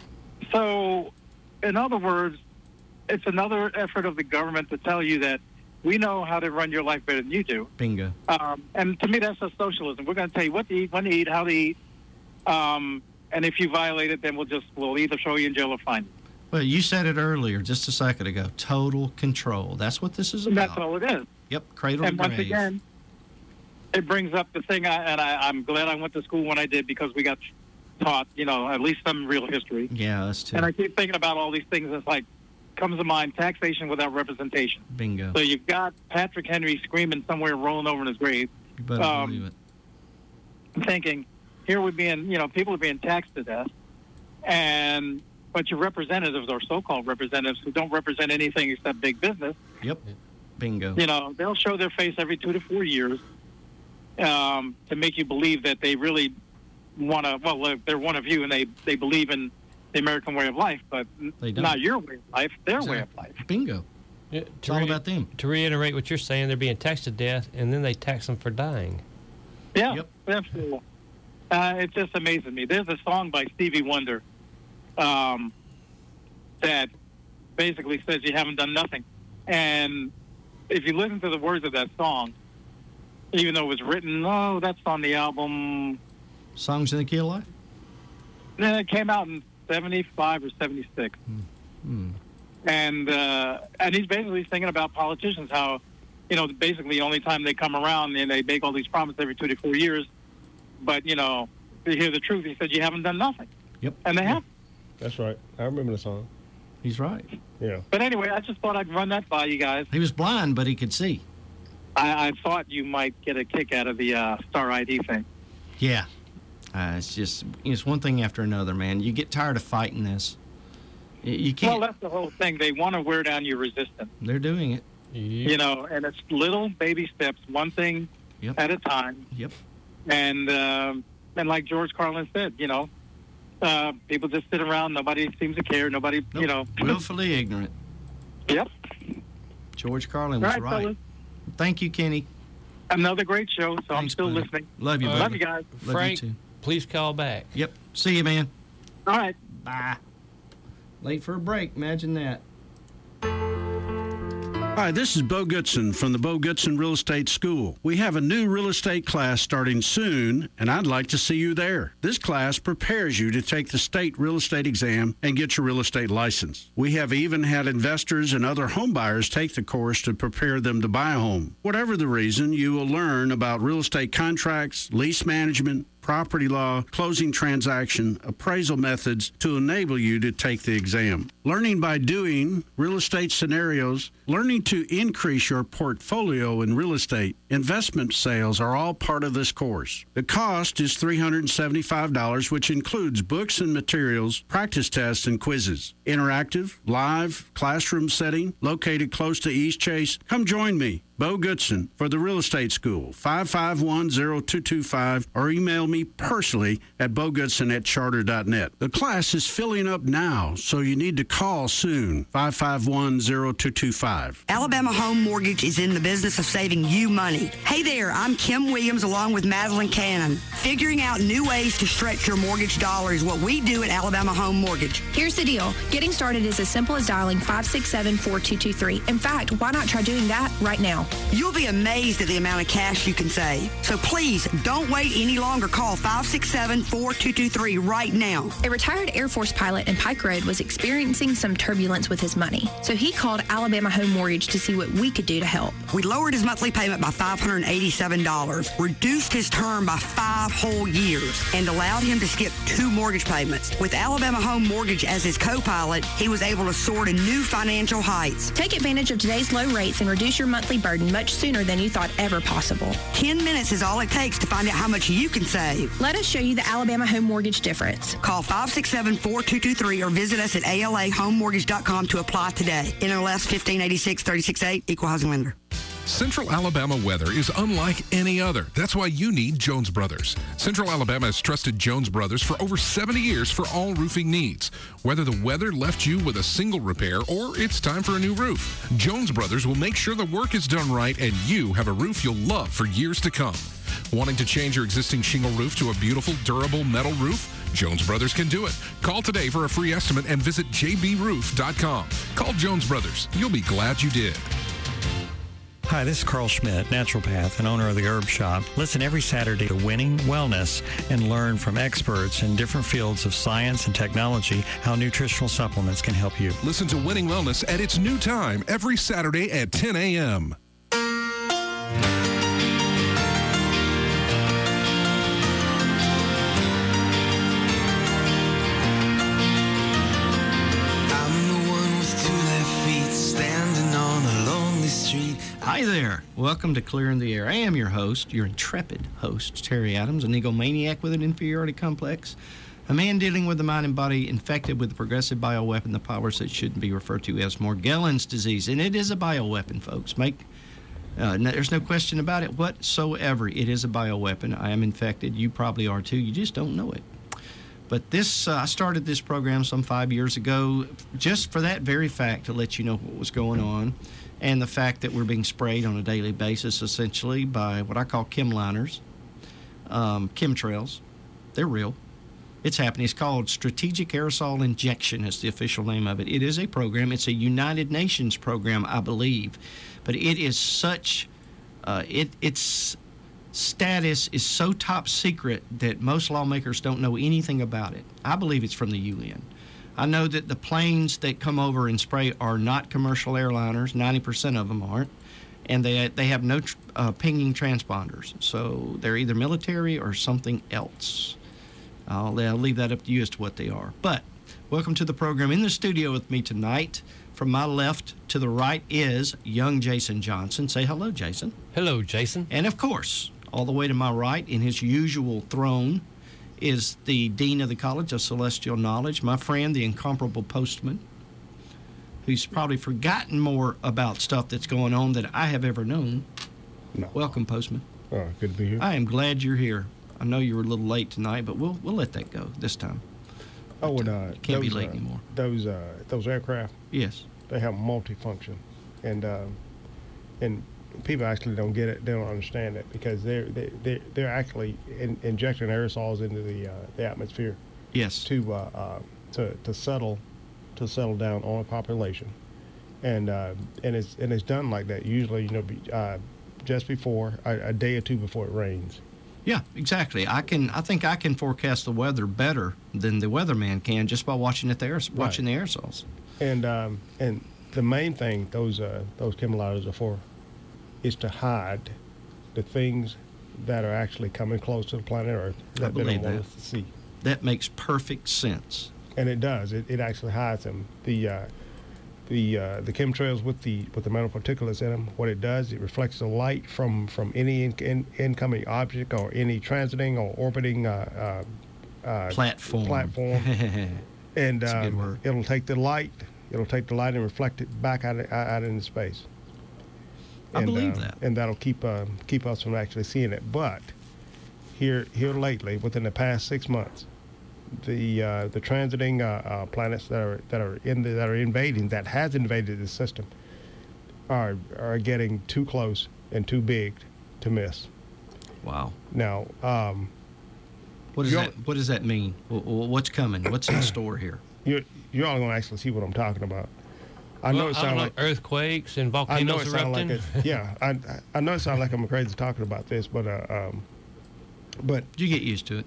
So, in other words, it's another effort of the government to tell you that we know how to run your life better than you do.
Bingo.
Um, and to me, that's a socialism. We're going to tell you what to eat, when to eat, how to eat. Um, and if you violate it, then we'll just we'll either throw you in jail or fine you.
Well, you said it earlier, just a second ago. Total control. That's what this is about.
That's all it is.
Yep. Cradle
And
to
once
grave.
again, it brings up the thing, I, and I, I'm glad I went to school when I did because we got taught, you know, at least some real history.
Yeah, us too.
And I keep thinking about all these things. It's like, comes to mind, taxation without representation.
Bingo.
So you've got Patrick Henry screaming somewhere, rolling over in his grave.
You better
um,
believe it.
Thinking, here we're being, you know, people are being taxed to death. And, but your representatives or so-called representatives who don't represent anything except big business,
Yep. Bingo.
you know, they'll show their face every two to four years um, to make you believe that they really want to, well, they're one of you and they, they believe in the American way of life, but
They don't.
not your way of life, their way of life.
Bingo.
Yeah,
It's all about them.
To reiterate what you're saying, they're being taxed to death, and then they tax them for dying.
Yeah, absolutely. Uh, it just amazes me. There's a song by Stevie Wonder um, that basically says you haven't done nothing. And if you listen to the words of that song, even though it was written, oh, that's on the album.
Songs in the Key of Life?
Then it came out in seventy-five or seventy-six.
Hmm.
And uh, and he's basically thinking about politicians, how, you know, basically the only time they come around and they make all these promises every two to four years. But, you know, to hear the truth, he said, you haven't done nothing.
Yep.
And they have.
That's right. I remember the song.
He's right.
Yeah.
But anyway, I just thought I'd run that by you guys.
He was blind, but he could see.
I, I thought you might get a kick out of the uh, Star I D thing.
Yeah. Uh, it's just, it's one thing after another, man. You get tired of fighting this. You- You can't.
Well, that's the whole thing. They want to wear down your resistance.
They're doing it.
You know, and it's little baby steps, one thing
yep.
at a time.
Yep.
And um, and like George Carlin said, you know, uh, people just sit around. Nobody seems to care. Nobody,
nope.
you know.
Willfully ignorant.
Yep.
George Carlin was
right.
right.
Fellas.
Thank you, Kenny.
Another great show, so
Thanks,
I'm still
buddy.
listening.
Love you,
uh,
buddy.
Love you guys.
Love
Frank,
you too.
Please call back.
Yep. See you, man.
All right.
Bye. Late for a break. Imagine that.
Hi, this is Bo Goodson from the Bo Goodson Real Estate School. We have a new real estate class starting soon, and I'd like to see you there. This class prepares you to take the state real estate exam and get your real estate license. We have even had investors and other home buyers take the course to prepare them to buy a home. Whatever the reason, you will learn about real estate contracts, lease management, property law, closing transaction, appraisal methods to enable you to take the exam. Learning by doing, real estate scenarios, learning to increase your portfolio in real estate, investment sales are all part of this course. The cost is three hundred seventy-five dollars, which includes books and materials, practice tests, and quizzes. Interactive, live, classroom setting, located close to East Chase. Come join me, Bo Goodson, for the Real Estate School, five five one, zero two two five, or email me personally at bogoodson at charter dot net. The class is filling up now, so you need to call soon, five five one, zero two two five.
Alabama Home Mortgage is in the business of saving you money. Hey there, I'm Kim Williams along with Madeline Cannon. Figuring out new ways to stretch your mortgage dollar is what we do at Alabama Home Mortgage.
Here's the deal. Getting started is as simple as dialing five six seven, four two two three. In fact, why not try doing that right now?
You'll be amazed at the amount of cash you can save. So please, don't wait any longer. Call five six seven, four two two three right now.
A retired Air Force pilot in Pike Road was experiencing some turbulence with his money. So he called Alabama Home Mortgage to see what we could do to help.
We lowered his monthly payment by five hundred eighty-seven dollars, reduced his term by five whole years, and allowed him to skip two mortgage payments. With Alabama Home Mortgage as his co-pilot, he was able to soar to new financial heights.
Take advantage of today's low rates and reduce your monthly burden much sooner than you thought ever possible.
Ten minutes is all it takes to find out how much you can save.
Let us show you the Alabama Home Mortgage difference.
Call five six seven, four two two three or visit us at A L A home mortgage dot com to apply today. N M L S fifteen eighty-six, thirty-six eight, Equal Housing Lender.
Central Alabama weather is unlike any other. That's why you need Jones Brothers. Central Alabama has trusted Jones Brothers for over seventy years for all roofing needs. Whether the weather left you with a single repair or it's time for a new roof, Jones Brothers will make sure the work is done right and you have a roof you'll love for years to come. Wanting to change your existing shingle roof to a beautiful, durable metal roof? Jones Brothers can do it. Call today for a free estimate and visit j b roof dot com. Call Jones Brothers. You'll be glad you did.
Hi, this is Carl Schmidt, naturopath and owner of the Herb Shop. Listen every Saturday to Winning Wellness and learn from experts in different fields of science and technology how nutritional supplements can help you.
Listen to Winning Wellness at its new time every Saturday at ten a.m.
Hi there. Welcome to Clearing the Air. I am your host, your intrepid host, Terry Adams, an egomaniac with an inferiority complex, a man dealing with the mind and body infected with a progressive bioweapon, the powers that shouldn't be referred to as Morgellons disease. And it is a bioweapon, folks. Make uh, no, there's no question about it whatsoever. It is a bioweapon. I am infected. You probably are too. You just don't know it. But this, uh, I started this program some five years ago just for that very fact, to let you know what was going on. And the fact that we're being sprayed on a daily basis, essentially, by what I call chemliners, um, chemtrails. They're real. It's happening. It's called Strategic Aerosol Injection is the official name of it. It is a program. It's a United Nations program, I believe. But it is such, uh, it its status is so top secret that most lawmakers don't know anything about it. I believe it's from the U N. I know that the planes that come over and spray are not commercial airliners. ninety percent of them aren't. And they they have no uh, pinging transponders. So they're either military or something else. I'll, I'll leave that up to you as to what they are. But welcome to the program. In the studio with me tonight, from my left to the right, is young Jason Johnson. Say hello, Jason.
Hello, Jason.
And of course, all the way to my right, in his usual throne, is the Dean of the College of Celestial Knowledge, my friend, the incomparable Postman, who's probably forgotten more about stuff that's going on than I have ever known.
No.
Welcome, Postman.
Oh, good to be here.
I am glad you're here. I know you were a little late tonight, but we'll we'll let that go this time.
Oh, and uh,
can't
those,
be late
uh,
anymore.
Those uh, those aircraft.
Yes.
They have multifunction, and uh, and people actually don't get it. They don't understand it because they're they they're, they're actually in, injecting aerosols into the uh, the atmosphere.
Yes.
To uh, uh, to to settle to settle down on a population, and uh, and it's and it's done like that usually. You know, be, uh, just before a, a day or two before it rains.
Yeah, exactly. I can. I think I can forecast the weather better than the weatherman can just by watching it there, watching the aerosols.
And um, and the main thing those uh, those chemolators are for is to hide the things that are actually coming close to the planet Earth
I
that they
believe
don't want
that.
us to see.
That makes perfect sense.
And it does. It, it actually hides them. The uh, the uh, the chemtrails with the with the metal particulates in them. What it does, it reflects the light from from any in, in, incoming object or any transiting or orbiting uh, uh, uh,
Platform.
Platform. And
That's a good
um,
word.
it'll take the light. It'll take the light and reflect it back out out, out into space.
I
And,
believe
uh,
that.
And that'll keep uh, keep us from actually seeing it. But here here lately, within the past six months, the uh, the transiting uh, uh, planets that are that are in the, that are invading that has invaded the system are are getting too close and too big to miss.
Wow.
Now, um,
What does
you're-
that What does that mean? Wh- wh- What's coming? What's in store here?
you're you're all gonna actually see what I'm talking about. I know
Well,
it
I don't
sounds
know,
like
earthquakes and
I know
volcanoes
it sounds
erupting.
like it. Yeah, I I- I know it sounds like I'm crazy talking about this, but uh, um, but
you get used to it.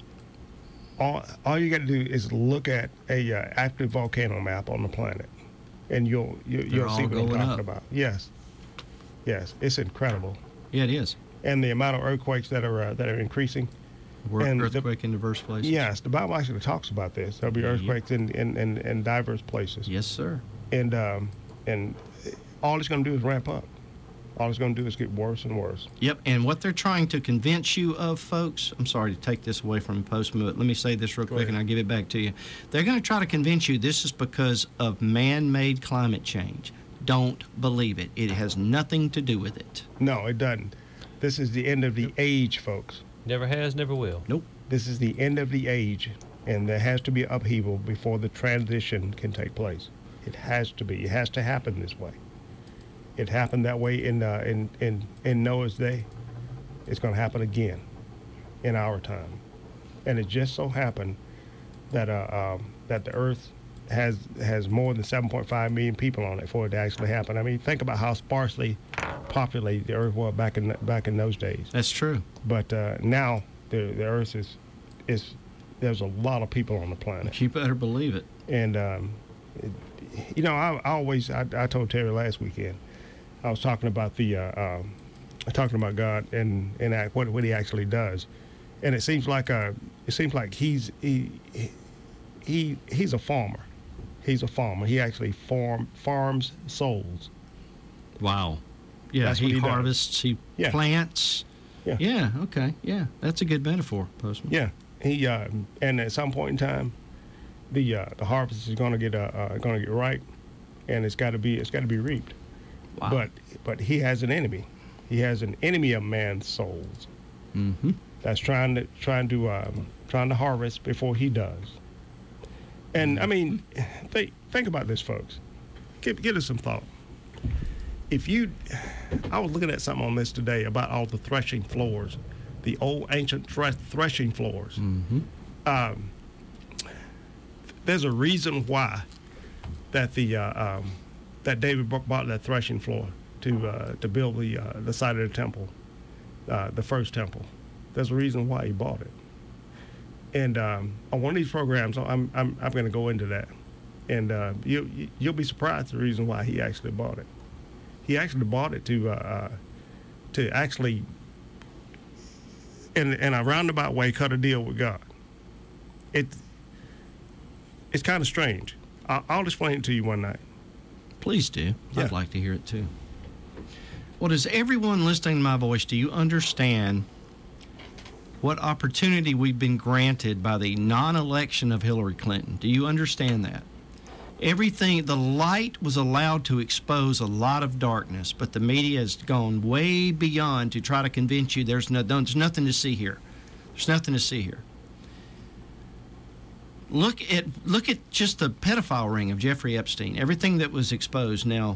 All all you got to do is look at a uh, active volcano map on the planet, and you'll you,
They're
you'll see
all
what I'm
going
talking
up.
about. Yes, yes, it's incredible.
Yeah, it is.
And the amount of earthquakes that are uh, that are increasing.
We're
And the-
earthquake in diverse places.
Yes, the Bible actually talks about this. There'll be
Yep.
earthquakes in, in, in, in diverse places.
Yes, sir.
And um, and all it's going to do is ramp up. All it's going to do is get worse and worse.
Yep, and what they're trying to convince you of, folks, I'm sorry to take this away from Postman, but let me say this real quick and I'll give it back to you. They're going to try to convince you this is because of man-made climate change. Don't believe it. It has nothing to do with it.
No, it doesn't. This is the end of the age, folks.
Never has, never will.
Nope.
This is the end of the age, and there has to be upheaval before the transition can take place. It has to be. It has to happen this way. It happened that way in uh, in, in in Noah's day. It's going to happen again in our time, and it just so happened that uh, um, that the Earth has has more than seven point five million people on it for it to actually happen. I mean, think about how sparsely populated the Earth was back in back in those days.
That's true.
But uh, now the the Earth is is there's a lot of people on the planet.
You better believe it.
And um, it, you know, I, I always I, I told Terry last weekend. I was talking about the uh, um, talking about God and and act- what what He actually does, and it seems like uh it seems like he's he he he's a farmer. He's a farmer. He actually farm farms souls.
Wow. Yeah,
That's
he,
what he does.
harvests, he
Yeah.
plants.
Yeah.
Yeah, okay. Yeah, that's a good metaphor, Postman.
Yeah, he uh, and at some point in time, the uh, the harvest is going to get uh, uh, going to get ripe, and it's got to be it's got to be reaped.
Wow.
But but he has an enemy. He has an enemy of man's souls.
Mm-hmm.
That's trying to trying to um, trying to harvest before he does. And I mean, think think about this, folks. Give give us some thought. If you, I was looking at something on this today about all the threshing floors, the old ancient thre- threshing floors.
Mm-hmm.
Um, there's a reason why that the uh, um, that David b- bought that threshing floor to uh, to build the uh, the side of the temple, uh, the first temple. There's a reason why he bought it. And um, on one of these programs, I'm I'm I'm going to go into that, and uh, you you- you'll be surprised the reason why he actually bought it. He actually bought it to uh, to actually, in in a roundabout way, cut a deal with God. It it's kind of strange. I'll, I'll explain it to you one night.
Please do.
Yeah.
I'd like to hear it too. Well, does everyone listening to my voice, do you understand what opportunity we've been granted by the non-election of Hillary Clinton? Do you understand that? Everything, the light was allowed to expose a lot of darkness, but the media has gone way beyond to try to convince you there's, no, there's nothing to see here. There's nothing to see here. Look at look at just the pedophile ring of Jeffrey Epstein, everything that was exposed. Now,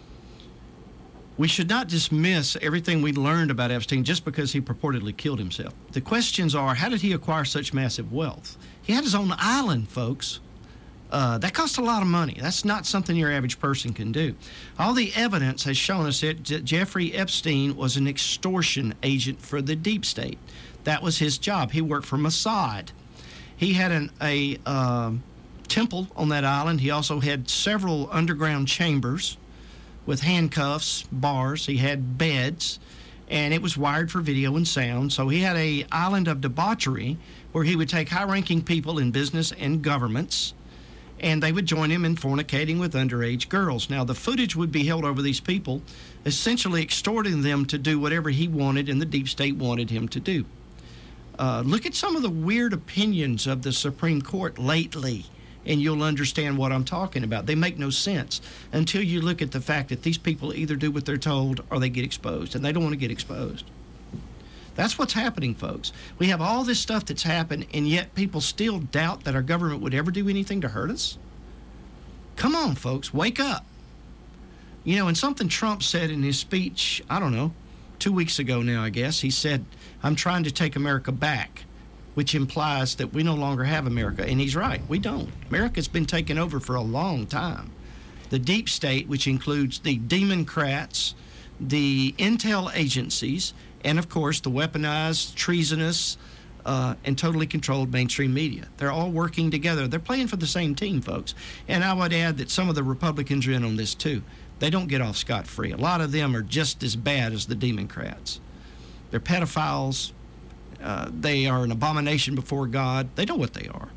we should not dismiss everything we learned about Epstein just because he purportedly killed himself. The questions are, how did he acquire such massive wealth? He had his own island, folks. Uh, that costs a lot of money. That's not something your average person can do. All the evidence has shown us that J- Jeffrey Epstein was an extortion agent for the deep state. That was his job. He worked for Mossad. He had an, a uh, temple on that island. He also had several underground chambers with handcuffs, bars. He had beds, and it was wired for video and sound. So he had a island of debauchery where he would take high-ranking people in business and governments, and they would join him in fornicating with underage girls. Now, the footage would be held over these people, essentially extorting them to do whatever he wanted and the deep state wanted him to do. Uh, look at some of the weird opinions of the Supreme Court lately, and you'll understand what I'm talking about. They make no sense until you look at the fact that these people either do what they're told or they get exposed, and they don't want to get exposed. That's what's happening, folks. We have all this stuff that's happened, and yet people still doubt that our government would ever do anything to hurt us? Come on, folks, wake up. You know, and something Trump said in his speech, I don't know, two weeks ago now, I guess, he said, I'm trying to take America back, which implies that we no longer have America. And he's right, we don't. America's been taken over for a long time. The deep state, which includes the Democrats, the intel agencies, and, of course, the weaponized, treasonous, uh, and totally controlled mainstream media. They're all working together. They're playing for the same team, folks. And I would add that some of the Republicans are in on this, too. They don't get off scot-free. A lot of them are just as bad as the Democrats. They're pedophiles. Uh, they are an abomination before God. They know what they are.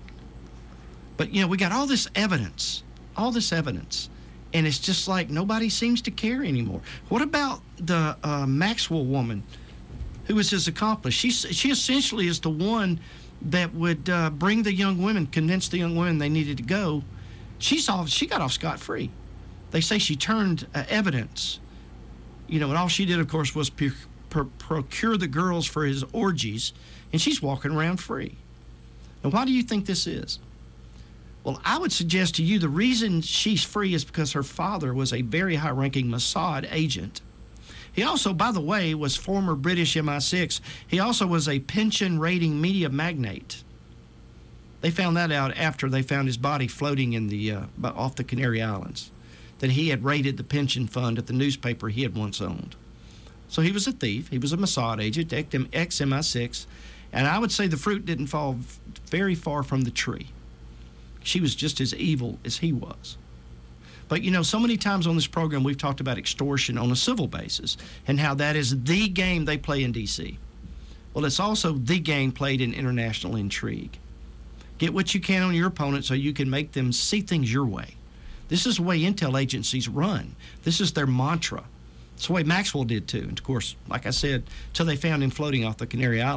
But, you know, we got all this evidence, all this evidence. And it's just like nobody seems to care anymore. What about the uh, Maxwell woman who was his accomplice? She, she essentially is the one that would uh, bring the young women, convince the young women they needed to go. She's off, she got off scot-free. They say she turned uh, evidence. You know, and all she did, of course, was pu- pr- procure the girls for his orgies, and she's walking around free. Now, why do you think this is? Well, I would suggest to you the reason she's free is because her father was a very high-ranking Mossad agent. He also, by the way, was former British M I six. He also was a pension-rating media magnate. They found that out after they found his body floating in the uh, off the Canary Islands, that he had raided the pension fund at the newspaper he had once owned. So he was a thief. He was a Mossad agent, ex-M I six, and I would say the fruit didn't fall very far from the tree. She was just as evil as he was. But, you know, so many times on this program we've talked about extortion on a civil basis and how that is the game they play in D C. Well, it's also the game played in international intrigue. Get what you can on your opponent so you can make them see things your way. This is the way intel agencies run. This is their mantra. It's the way Maxwell did, too. And, of course, like I said, till they found him floating off the Canary Islands.